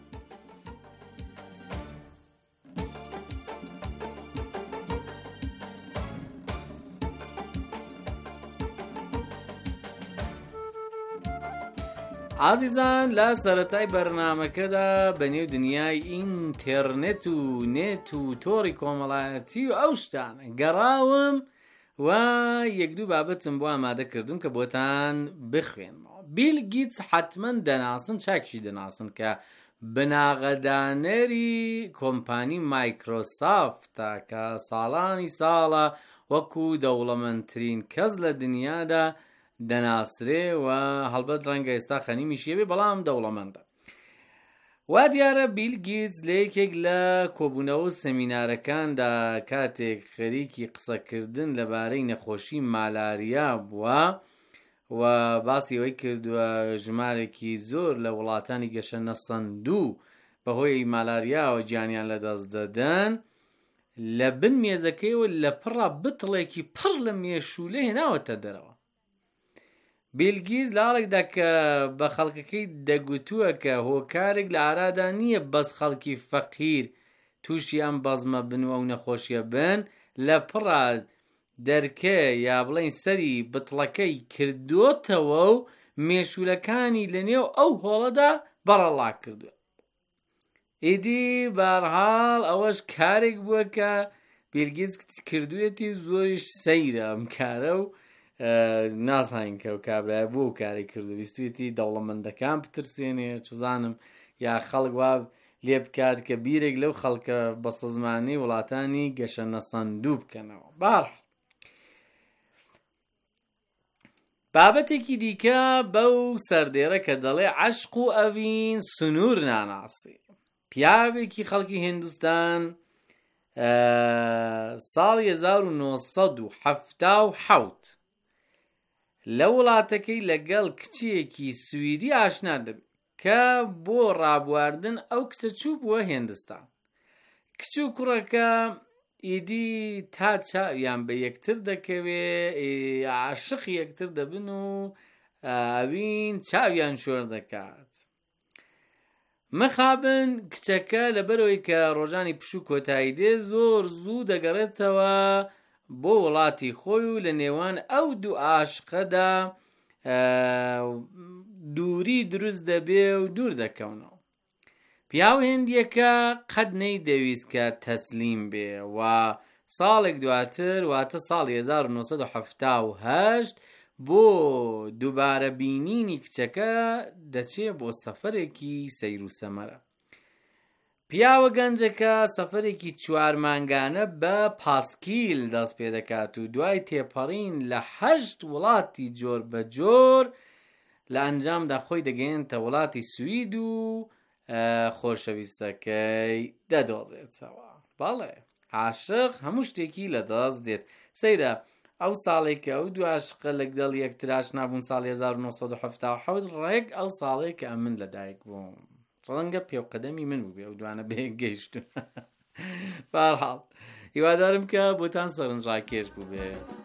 ئازیزان لە سەرەتای بەرنامەکەدا بەنێو دنیای ئینتێرنێت و نێت و تۆڕی کۆمەڵایەتی و ئەو شتانە گەڕاوم و یەک دوو بابەتم بۆ ئامادە کردوم کە بۆتان بخوێنمەوە. بیل گیتس حتمما دەناسن، چاکشی دەناسن کە بناغەدانەری کۆمپانی مایکرۆسافتە کە ساڵانی ساڵە وەکو دەوڵەمەندترین کەس لە دنیادا دەناسرێ و هەڵبەت ڕەنگە ئێستا خەنیمیشیە بێ بەڵام دەوڵەمەندە. وا دیارە بیل گیتس لە یەکێک لە کۆبوونەوە سەمینارەکاندا کاتێک خەریکی قسەکردن لەبارەی نەخۆشی مالاریا بووە و باسی ئەوەی کردووە ژمارێکی زۆر لە وڵاتانی گەشە نەسەندوو بەهۆی مالاریا و گیانیان لەدەست دەدەن، لە بن مێزەکەیەوە لە پڕە بتڵێکی پڕ لە مێشولە هێناوەتە دەرەوە. بیل گیتس لە حاڵێکدا کە بە خەڵکەکەی دەگوتووە کە هۆکارێک لە ئارادا نییە بەس خەڵکی فەقیر تووشی ئەم بەزمە بن و ئەو نەخۆشیە بن، لە پڕە دەرکە یا بڵێن سەری بتڵەکەی کردوتەوە و مێشولەکانی لە نێو ئەو هۆڵەدا بەڕەڵا کردووە. ئیدی بەهەرحاڵ ئەوەش کارێک بووە کە بیل گیتس کردوێتی زۆریش سەیرە ئەم کارە و نازانین کە و کابرای بۆ و کاری کردو ویستوێتی دەوڵەمەندەکان بترسێنێ چزانم یا خەڵک وا لێ بکات کە بیرێک لەو خەڵکە بە سزمانی وڵاتانی گەشە نەسەندوو بکەنەوە. بەهەرحاڵ بابەتێکی دیکە بەو سەردێرە کە دەڵێ عەشق و ئەڤین سنوور ناناسی. پیاوێکی خەڵکی هیندستان ساڵی هەزار و نۆ سەد و حەفتا و حەوت لە وڵاتەکەی لەگەڵ کچێکی سویدی ئاشنا دەبێت کە بۆ ڕابواردن ئەو کچە چوو بووە هێندستان. کچ و کوڕەکە ئیدی تا چاویان بە یەکتر دەکەوێ، عاشق یەکتر دەبن و ئەوین چاویان شۆر دەکات. مەخابن کچەکە لەبەرەوەی کە ڕۆژانی پشوو کۆتایی دێ زۆر زوو دەگەڕێتەوە بۆ وڵاتی خۆی و لە نێوان ئەو دوو عاشقەدا دووری دروست دەبێ و دوور دەکەونەوە. پیاو هێندیەکە قەت نەیدەویست کە تەسلیم بێ و ساڵێک دواتر واتە ساڵی هەزار و نۆ سەد و حەفتا و هەشت بۆ دووبارە بینینی کچەکە دەچێ بۆ سەفەرێکی سەیر و سەمەرە. پیاوە گەنجەکە سەفەرێکی چوار مانگانە بە پاسکیل دەست پێ دەکات و دوای تێپەڕین لە هەشت وڵاتی جۆر بە جۆر لە ئەنجامدا خۆی دەگەێنتە وڵاتی سوید و خۆشەویستەکەی دەدۆزێتەوە. بەڵێ عاشق هەموو شتێکی لەدەست دێت. سەیرە ئەو ساڵێک کە ئەو دوو عاشقە لەگەڵ یەکتر ئاشنا بوون ساڵی هەزار و نۆ سەد و حەفتا و حەوت ڕێک ئەو ساڵێک کە ئەمن لەدایک بووم ڕەنگە پێوقەدەمی من بوو بێ ئەو دوانە بەیەک گەیشتون. بەهەرحاڵ هیوادارم کە بۆتان سەرنجڕاکێش بوو بێ.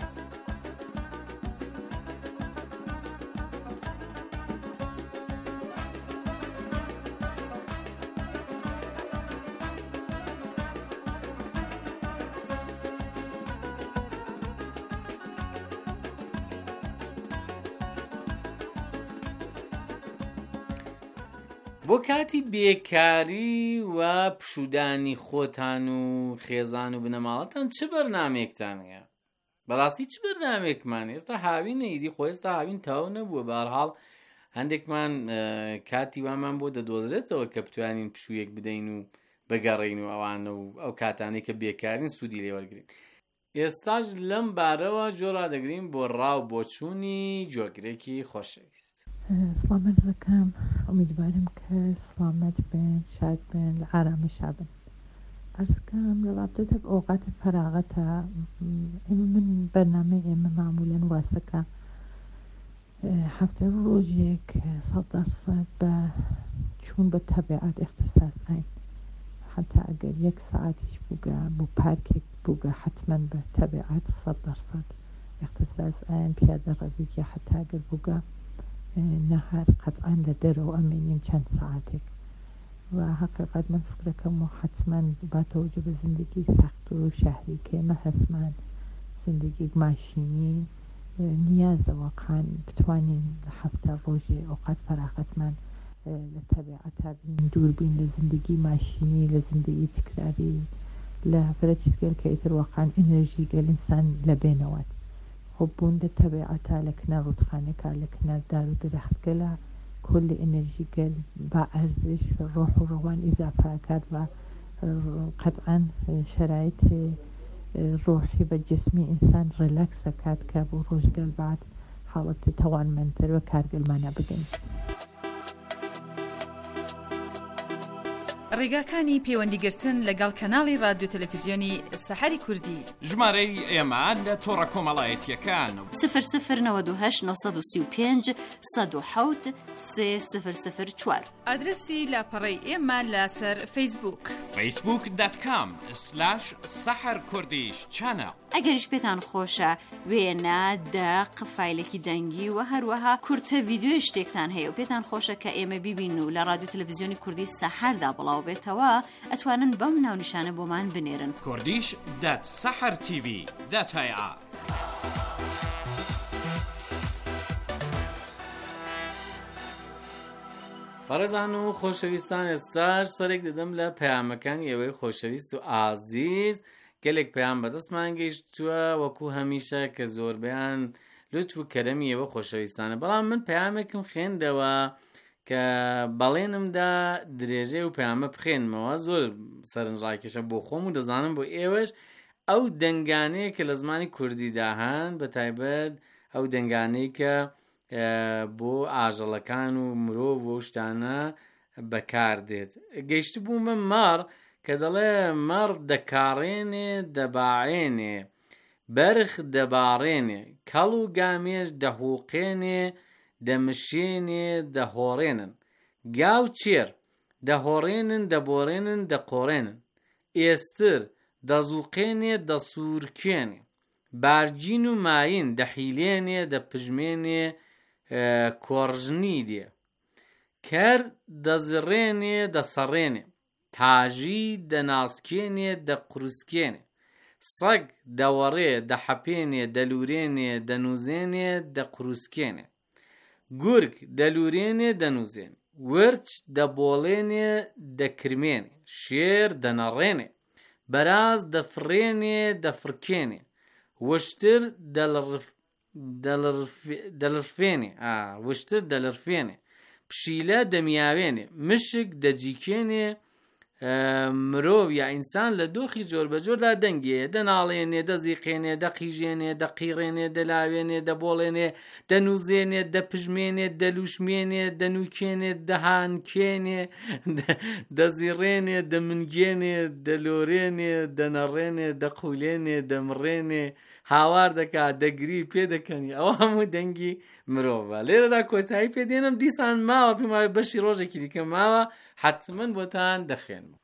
بۆ کاتی بێکاری و پشودانی خۆتان و خێزان و بنەماڵەتان چه بەرنامەیەکتان هەیە؟ بەڕاستی چ بەرنامەیەکمان ئێستا هاوین ئیدی خۆ ئێستا هاوین تەواو نەبووە. بەهەرحاڵ هەندێکمان کاتی وامان بۆ دەدۆزرێتەوە کە بتوانین پشوویەک بدەین و بەگەڕین و ئەوانە و ئەو کاتانەی کە بێکارین سوودی لێ وەرگرین. ئێستاش لەم بارەوە جۆرا دەگرین بۆ ڕاو بۆچوونی جۆگرێکی خۆشەویست.
سلامت دەکەم، ئومیدوارم کە سلامت بن، شاد بن، لە ئارامشا بن. ئەرزکەم لە رابطەتە ئۆقاتە فەراغەتە ئێمە من بەرنامەی ئێمە معمولاً واسەکە هەفتە ڕۆژێک سەد دەرسەد بە چوون بە تەبیعەت اختصاص ئاین. حتا ئەگەر یەک سەعاتیش بووگە بۆ پارکێک بووگە حتمەن بە تەبیعەت سەد دەرسەد اختصاص ئاین. پیادە ڕەویگە حتا ئەگەر بووگە نەهار قەتعاً لە دەرەوە ئەمێنین چەند سەعاتێک. و حقیقت من فکرەکەم و حتمما باتەوەجە بە زندگی سەخت و شەهری کە ئێمە هەسمان زندگی ماشینی نیازە واقعاً بتوانین لە هەفتە ڕۆژێ ئۆقات فەراغەتمان لە تەبیعەتا بین، دوور بین لە زندگی ماشینی، لە زندگی تکراری، لە فرەچیتگەل کە ئیتر واقعاً ئێنەرژی گەل ئینسان لە بێنەوەت. خۆ بوون لە تەبیعەتا لە کنار ڕوودخانەکە لە کنار دار و درەختگەلە کل ئێنەرژی گەل با ئەرزش ڕۆح و ڕەوان ئیزافەکات و قەتعاً شەرایط ڕۆحی بە جسمی ئینسان ڕێلاکسەکات کە بۆ ڕۆژگەل بعد حاڵەتی تەوانمەندتر بە کارگەلمانە بگەین.
ڕێگاکانی پەیوەندیگرتن لەگەڵ کەناڵی رادیۆ تەلەڤیزیۆنی سەحەری کوردی.
ژمارەی ئێمە لە تۆڕە کۆمەڵایەتیەکان
صفر صفر نود و هشت نۆ سی و پێنج سەد و حەوت سێ صفر صفر چوار.
ئادرسی لاپەڕەی ئێمە لەسەر فەیسبووک
فەیسبووک دات کام سلاش سەحەر کوردیش چانە.
ئەگەریش پێتان خۆشە وێنە دەق فایلێکی دەنگی و هەروەها کورتە ڤیدیۆی شتێکتان هەیە و پێتان خۆشە کە ئێمە بیبین و لە رادیۆ تەلەڤیزیۆنی کوردی سەحەردا بڵاو بێتەوە ئەتوانن بەم ناونیشانە بۆمان بنێرن.
کوردیش دات سەحەر تیڤی دات هەیە.
بەڕێزان و خۆشەویستان، ئێستاش سەرێک دەدەم لە پەیامەکانی ئێوەی خۆشەویست و ئازیز. گەلێک پەیام بەدەستمان گەیشتووە وەکو هەمیشە کە زۆربیان لوتف و کەرەمی ئێوە خۆشەویستانە، بەڵام من پەیامێکم خوێندەوە کە بەڵێنمدا درێژێ و پەیامە بخێنمەوە، زۆر سەرنجڕاکێشە بۆ خۆم و دەزانم بۆ ئێوەش ئەو دەنگانەیە کە لە زمانی کوردیدا هەن، بە تایبەت ئەو دەنگانەی کە بۆ ئاژەڵەکان و مرۆڤ و شتانە بەکاردێت. گەیشت بوومە مەڕ کە دەڵێ مەڕ دەکاڕێنێ دەباعێنێ، بەرخ دەباڕێنێ، کەڵ و گامێش دەهووقێنێ، دەمشێنێ دەهۆڕێنن، گاو چێر دەهۆڕێنن دەبۆڕێنن دەقۆڕێنن، ئێستر دەزووقێنێ دەسوورکێنێ، بارجین و ماین دەحیلێنێ دەپژمێنێ کۆڕژنی دێ، کەر دەزڕێنێ دەسەڕێنێ، تاژی دەناسکێنێ دەقروسکێنێ، سەگ دەوەڕێ دەحەپێنێ دەلوورێنێ دەنووزێنێ دەقروسکێنێ، گورگ دەلوورێنێ دەنووزێنێ، ورچ دەبۆڵێنێ دەکرمێنێ، شێر دەنەڕێنێ، بەراز دەفڕێنێ دەفڕکێنێ، وشتر دەلرفێنێ وشتر دەلرفێنێ، پشیلە دەمیاوێنێ، مشک دەجیکێنێ، مرۆڤ یا ئینسان لە دۆخی جۆر بەجۆردا دەنگێ، دەناڵێنێ دەزیقێنێ دەقیژێنێ دەقیڕێنێ دەلاوێنێ دەبۆڵێنێ دەنووزێنێ دەپژمێنێ دەلوشمێنێ دەنووکێنێ دەهانکێنێ دەزیڕێنێ دەمنگێنێ دەلۆرێنێ دەنەڕێنێ دەقولێنێ دەمڕێنێ، هاوار دەکات دەگری پێ دەکەنی. ئەوە هەموو دەنگی مرۆڤە. لێرەدا کۆتایی پێدێنم، دیسان ماوە پێماوەی بەشی ڕۆژێکی دیکە ماوە حتمن بۆتان دەخێنم.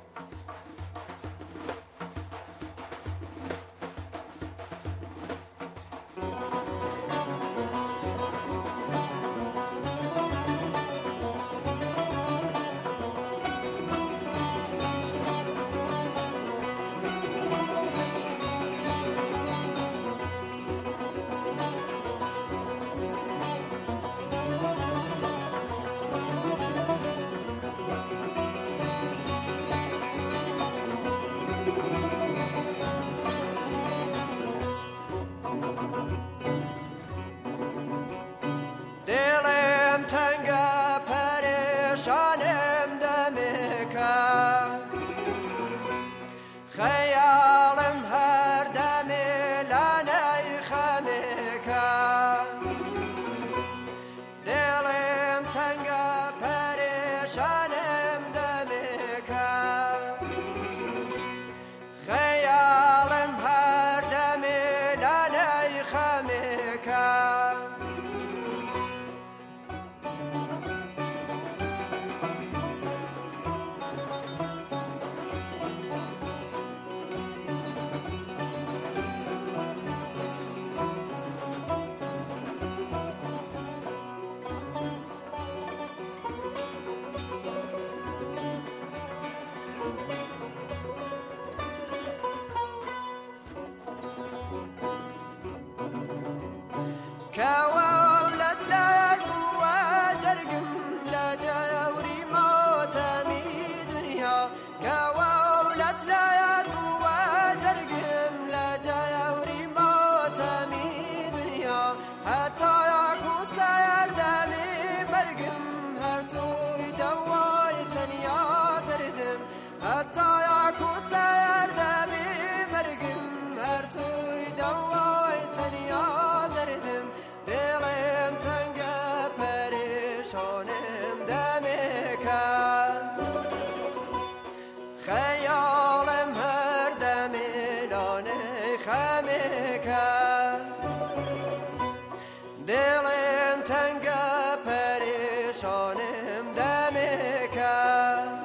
شانم دمکم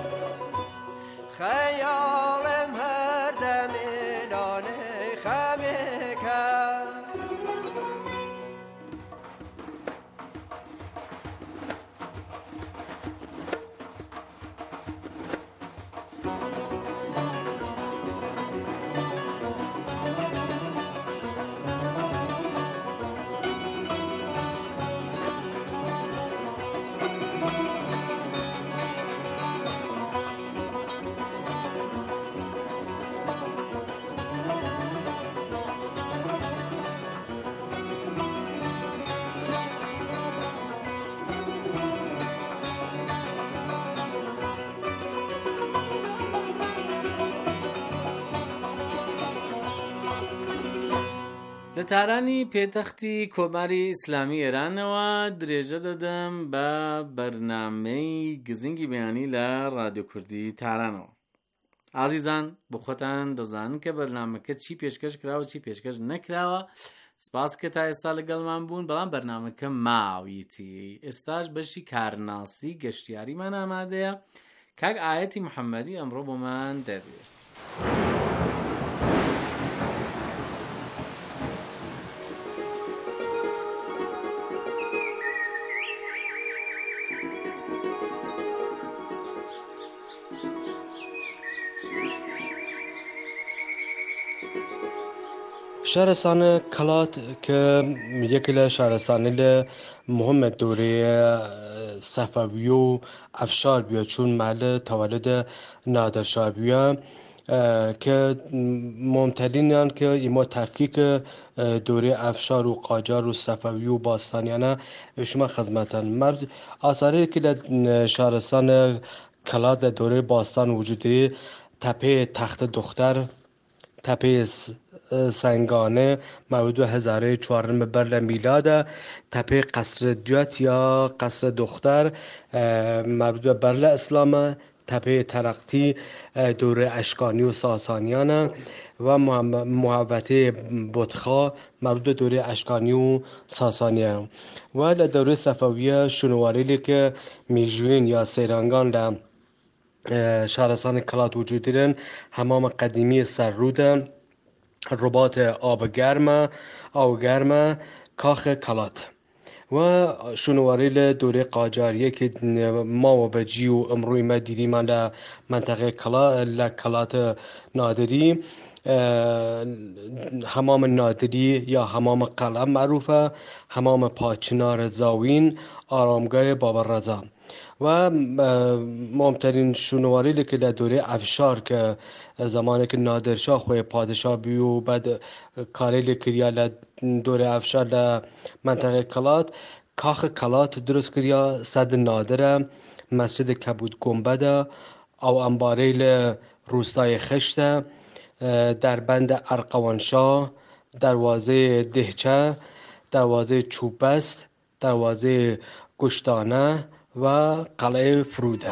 خیالم هر دم لانه خمکم
لە تارانی پێتەختی کۆماری ئیسلامی ئێرانەوە درێژە دەدەم بە بەرنامەی گزنگی بەیانی لە ڕادیۆ کوردی تارانەوە. ئازیزان بخۆتان دەزانن کە بەرنامەکە چی پێشکەش کراوە چی پێشکەش نەکراوە. سپاس کە تا ئێستا لەگەڵمان بوون، بەڵام بەرنامەکە ماویتی. ئێستاش بەشی کارناسی گەشتیاریمان ئامادەیە. کاک ئایەتی محەممەدی ئەمڕۆ بۆمان دەدێت.
شهرستان کلات که یکی ل شهرستانی ل مهم دوره صفوی و افشار بیا، چون محل تولد نادرشاه بیا که مهمترینن که ایما تفکیک دوره افشار و قاجار و صفوی و باستانیانه شما خدمتن مرد آثاری که ل شهرستان کلات دوره باستان وجودی تپه تخت دختر، تپه سنگانه مولود هزار چهارصد برل میلاد، تپه قصر دیوت یا قصر دختر مولود برل اسلام، تپه ترقتی دوره اشکانی و ساسانیان و محوطه بطخا مولود دوره اشکانی و ساسانیان و دوره صفویه شنواریلی که میجوین یا سیرانگان ل شهرستان کلات وجود دارن. حمام قدیمی سررود، رباط آب گرم، آب گرم، کاخ کلات و شنواری دوره قاجاریه که ما و بجی و امروی ما دیدیم در منطقه کلات نادری. حمام نادری یا حمام قلعه معروفه، حمام پاچنار زاوین، آرامگاه بابا رضا و مهمترین شنواری که در دوره افشار که زمانی که نادرشاه خوی پادشاه بیو بعد کاری کریا دوره افشار در منطقه کلات، کاخ کلات درست کریا، صد نادره، مسجد کبود گنبده او انباره روستای خشته، در بند ارقوانشاه، دروازه دهچه، دروازه چوبست، دروازه گشتانه و قلعه فروده.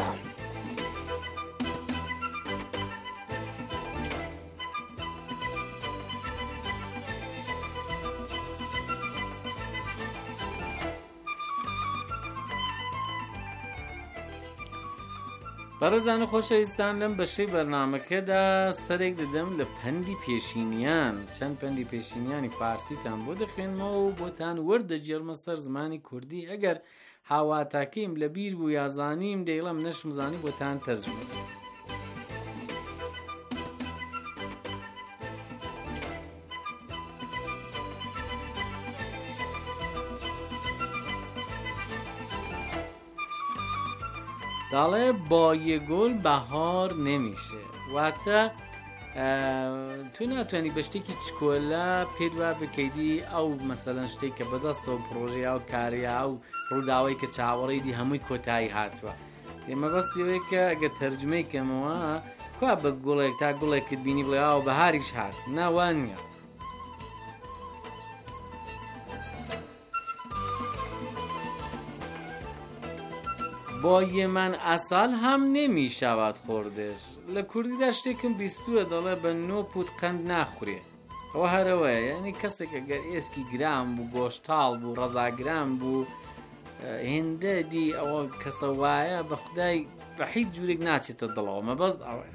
بەڕێزان و خۆشەویستان، لەم بەشەی بەرنامەکەدا سەرێک دەدەم لە پەندی پێشینیان. چەند پەندی پێشینیانی فارسیتان بۆ دەخوێنمەوە و بۆتان وەردەگێڕمە سەر زمانی کوردی. ئەگەر هاواتاکەیم لە بیر بوو یا زانیم دەیڵم نەشم زانی بۆتان تەرجمە. داڵێ بایەگۆل بەهار نەمیشە، واتە تو ناتوانانی بە شتێکی چکۆلە پێت وا بکەیتی ئەو مەسەلەن شتێک کە بەدەستەوە پرۆژەیە و کاریا و ڕووداوەی کە چاوەڕێیدی هەمووی کۆتایی هاتووە. ئێمە بەستیەوەی کە ئەگە تەرجمەی کەمەوە کوا بە گوڵێک تا گوڵێکت بینی بڵێ ئاو بەهاریش هات، ناوان نییە. با یمن اصل هم نمی شود خوردش. لکردی داشتێکم بیستووە دەڵێ بە نۆ پوت قەند ناخورێ. ئەوە هەرەوەیە، یعنی کەسێک ئەگەر ئێسکی گرام بوو، گۆشتاڵ بوو، ڕەزاگرام بوو، هێندە دی ئەوە کەسە وایە بە خودای بە هیچ جوورێک ناچێتە دڵەوە مەبەست ئەوەیە.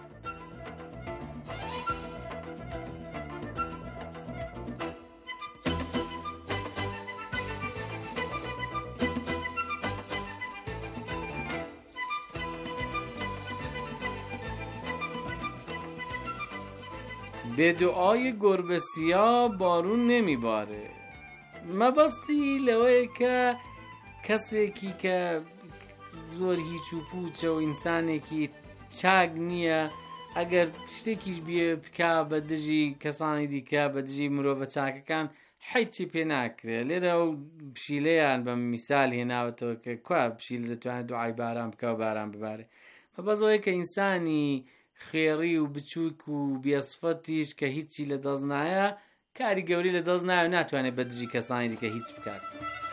بێدوعای گۆربەسیا باڕوون نەمیبارێ. مەبەستی لەوەیە کە کەسێکی کە زۆر هیچ و پوچە و ئینسانێکی چاک نییە ئەگەر شتێکیش بێ بکا بە دژی کەسانی دیکە بە دژی مرۆڤە چاکەکان حیچی پێ ناکرێت. لێرە و پشیلەیان بە میسال هێناوەتەوە کە کوا پشیل دەتوانێت دوعای باران بکە و باران ببارێ. مەبەستەوەی کە ئینسانی خێڕی و بچووک و بێسفەتیش کە هیچی لە دەست نایە کاری گەوری لە دەست نایە و ناتوانێت بە دژی کەسانی دیکە هیچ بکات.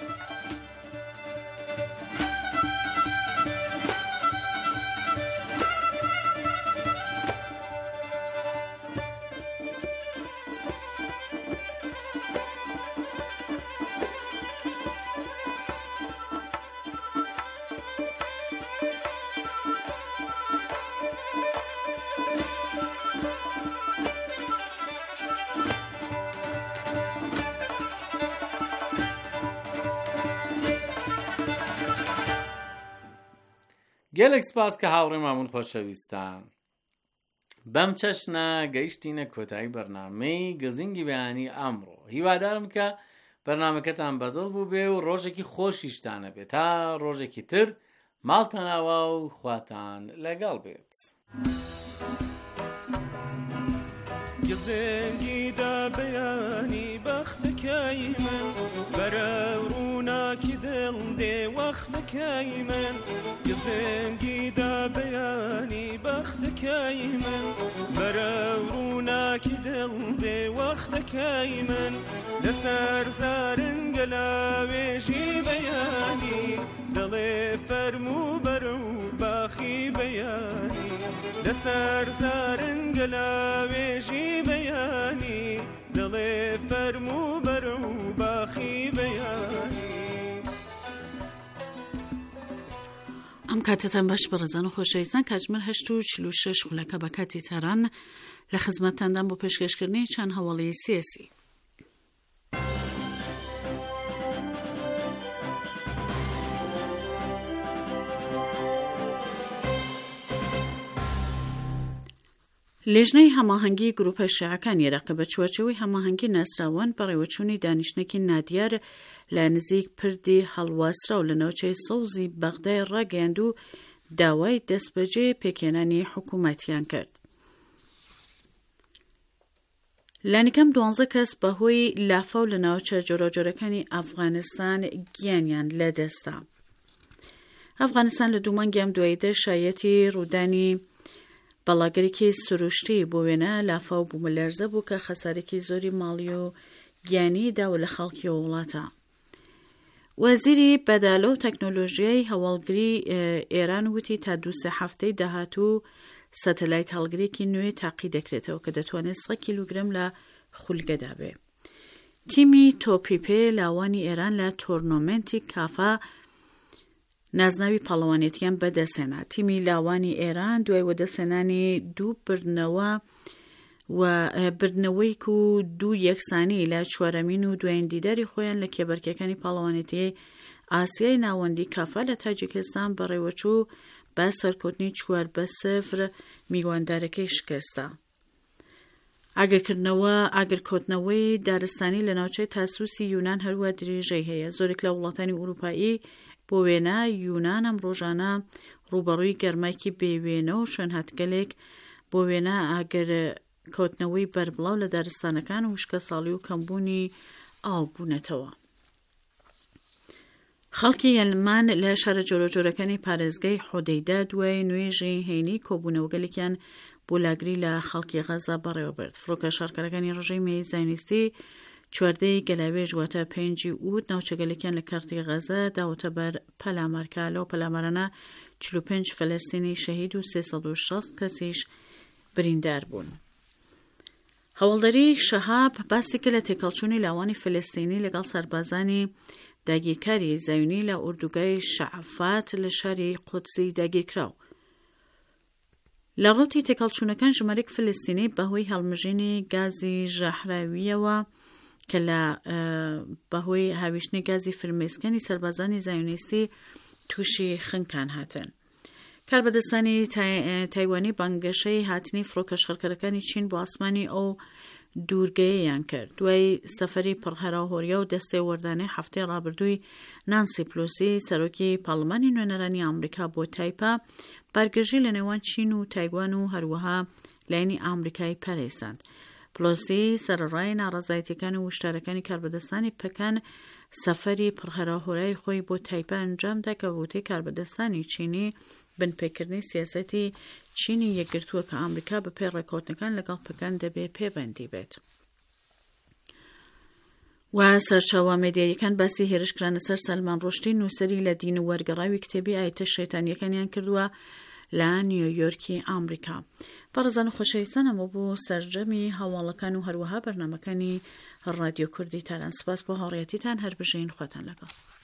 گەلێک سپاس کە هاوڕێمامون خۆشەویستان. بەم چەشنە گەیشتینە کۆتایی بەرنامەی گزینگی بەیانی ئەمڕۆ. هیوادارم کە بەرنامەکەتان بەدڵ بوو بێ و ڕۆژێکی خۆشیشتانە بێت. تا ڕۆژێکی تر ماڵتەناوە و خواتان لەگەڵ بێت.
گزینگی دا بەیانی بەختەکەی من بەرە ڕووناکی دڵ دێ وەختەکەی من گزینگی دا بەیانی بەختەکەی من بەرە ڕووناکی دڵ دێ وەختەکەی من لەسەر زارنگە لاوێژی بەیانی دڵێ فەرموو بەرە و باخی بەیانی لەسەر زارنگە لاوێژی بەیانی دڵێ فەرموو بەرە و باخی بەیانی.
ئەم کاتتان باش بەڕێزان و خۆشەویستان کاتژمێر هەشت و چل و شەش خولەکە بە کاتی تەران لە خزمەتتاندان بۆ پێشکەشکردنی چەند هەواڵەی سیاسی. لێژنەی هەماهەنگی گروپە شیعەکان عێراق بە چوارچێوەی هەماهەنگی ناسراوان بەڕێوەچوونی دانیشتێکی نادیار لە نزیک پردی هەڵواسرا و لە ناوچەی سەوزی بەغدای ڕاگەیاند و داوای دەستبەجێ پێکێنانی حکوومەتیان کرد. لانیکەم دوانزە کەس بەهۆی لافاو لە ناوچە جۆرەجۆرەکانی ئەفغانستان گیانیان لەدەستا. ئەفغانستان لە دوو مانگی ئەم دواییدا شایەتی ڕوودانی بەڵاگەرێکی سروشتی بۆ وێنە لافاو بوومە لەرزە بوو کە خەسارێکی زۆری ماڵی و گیانی داوە لە خەڵکی وڵاتە. وەزیری بەدالە و تەکنۆلۆژیای هەواڵگری ئێران وتی تا دوو سێ هەفتەی داهاتوو سەتەلایت هەڵگرێکی نوێ تاقی دەکرێتەوە کە دەتوانێت سە کیلوگرم لە خولگەدا بێ. تیمی تۆپیپێ لاوانی ئێران لە تۆرنۆمنتی کافا نازناوی پاڵەوانێتیان بەدەسێنا. تیمی لاوانی ئێران دوای وەدەسێنانی دوو بردنەوە و بردنەوەیک و دوو یەکسانی لە چوارەمین و دوایین دیداری خۆیان لە کێبەرکەکانی پاڵەوانێتی ئاسیای ناوەندی کافا لە تاجیکستان بەڕێوەچوو بە سەرکەوتنی چوار بە سفر میواندارەکەی شکستە. ئاگرکردنەوە ئاگرکۆتنەوەی دارستانی لە ناوچەی تاسوسی یونان هەروە درێژەی هەیە. زۆرێک لە وڵاتانی ئوروپایی بۆ وێنە یونان ئەم ڕۆژانە ڕوبەڕووی گەرمایکی بێوێنە و شوێن هاتگەلێک بۆ وێنە ئاگر کەوتنەوەی بەربڵاو لە دارستانەکان و وشکە ساڵی و کەمبوونی ئاو بوونەتەوە. خەڵکی ئەلمان لە شارە جۆرەجۆرەکانی پارێزگای حودەیدا دوای نوێژی هەینی کۆبوونەوەگەلێکیان بۆ لاگری لە خەڵکی غەزا بەڕێوەبرد. فڕۆکە شارکەرەکانی ڕژیمی زایۆنیستی چواردەی گەلاوێژ واتە پێنجی ئوت ناوچەگەلێکیان لە کارتی غەزا داوەتە بەر پەلامارکە. لەو پەلامارانە چل و پێنج فەلەستینی شەهید و سێسەد و شەست کەسیش بریندار بوون. هەوڵدەری شەهاب باسی کرد لە تێکەڵچوونی لاوانی فەلەستینی لەگەڵ سەربازانی داگیرکاری زەوینی لە ئوردوگای شەعفات لە شاری قودسی داگیرکراو. لە ڕوتی تێکەڵچوونەکان ژمارەیەک فلستینی بەهۆی هەڵمژینی گازی ژەهراویەوە کە لە بەهۆی هاویشتنی گازی فرمێسکەنی سەربازانی زایۆنیستی تووشی خنکان هاتن. کاربەدەستانی تایوانی بانگەشەی هاتنی فڕۆکەشخەرکەرەکانی چین بۆ ئاسمانی ئەو دوورگەیەیان کرد. دوای سەفەری پڕهەراهۆریە و دەستەی وەردانەی هەفتەی ڕابردووی نانسی پلۆسی سەرۆکی پاڵمانی نوێنەرانی ئەمریکا بۆ تایپە بارگەژی لە نێوان چین و تایوان و هەروەها لایەنی ئەمریکای پەرێساند. پلۆسی سەرڕای ناڕەزایەتیەکان و وشتارەکانی کاربەدەستانی پەکەن سەفەری پڕهەراهۆرای خۆی بۆ تایپە ئەنجامدا کە وتەی کاربەدەستانی چینی بنپێکردنی سیاسەتی چینی یەکگرتووە کە ئەمریکا بەپێی ڕێکۆتنەکان لەگەڵ پەکەن دەبێ پێبەندی بێت. و سەرچاوە مێدیاییەکان باسی هێرشکرانە سەر سەلمان ڕۆشتی نووسەری لە دین و وەرگەڕاوی کتێبی ئایەتە شەیتانیەکانیان کردووە لە نیویۆرکی ئەمریکا. بەڕێزان و خۆشەویستان ئەمە بوو سەرجەمی هەواڵەکان و هەروەها بەرنامەکانی ڕادیۆ کوردی تاران. سپاس بۆ هاوڕێیەتیتان، هەر بژین خۆتان لەگەڵ.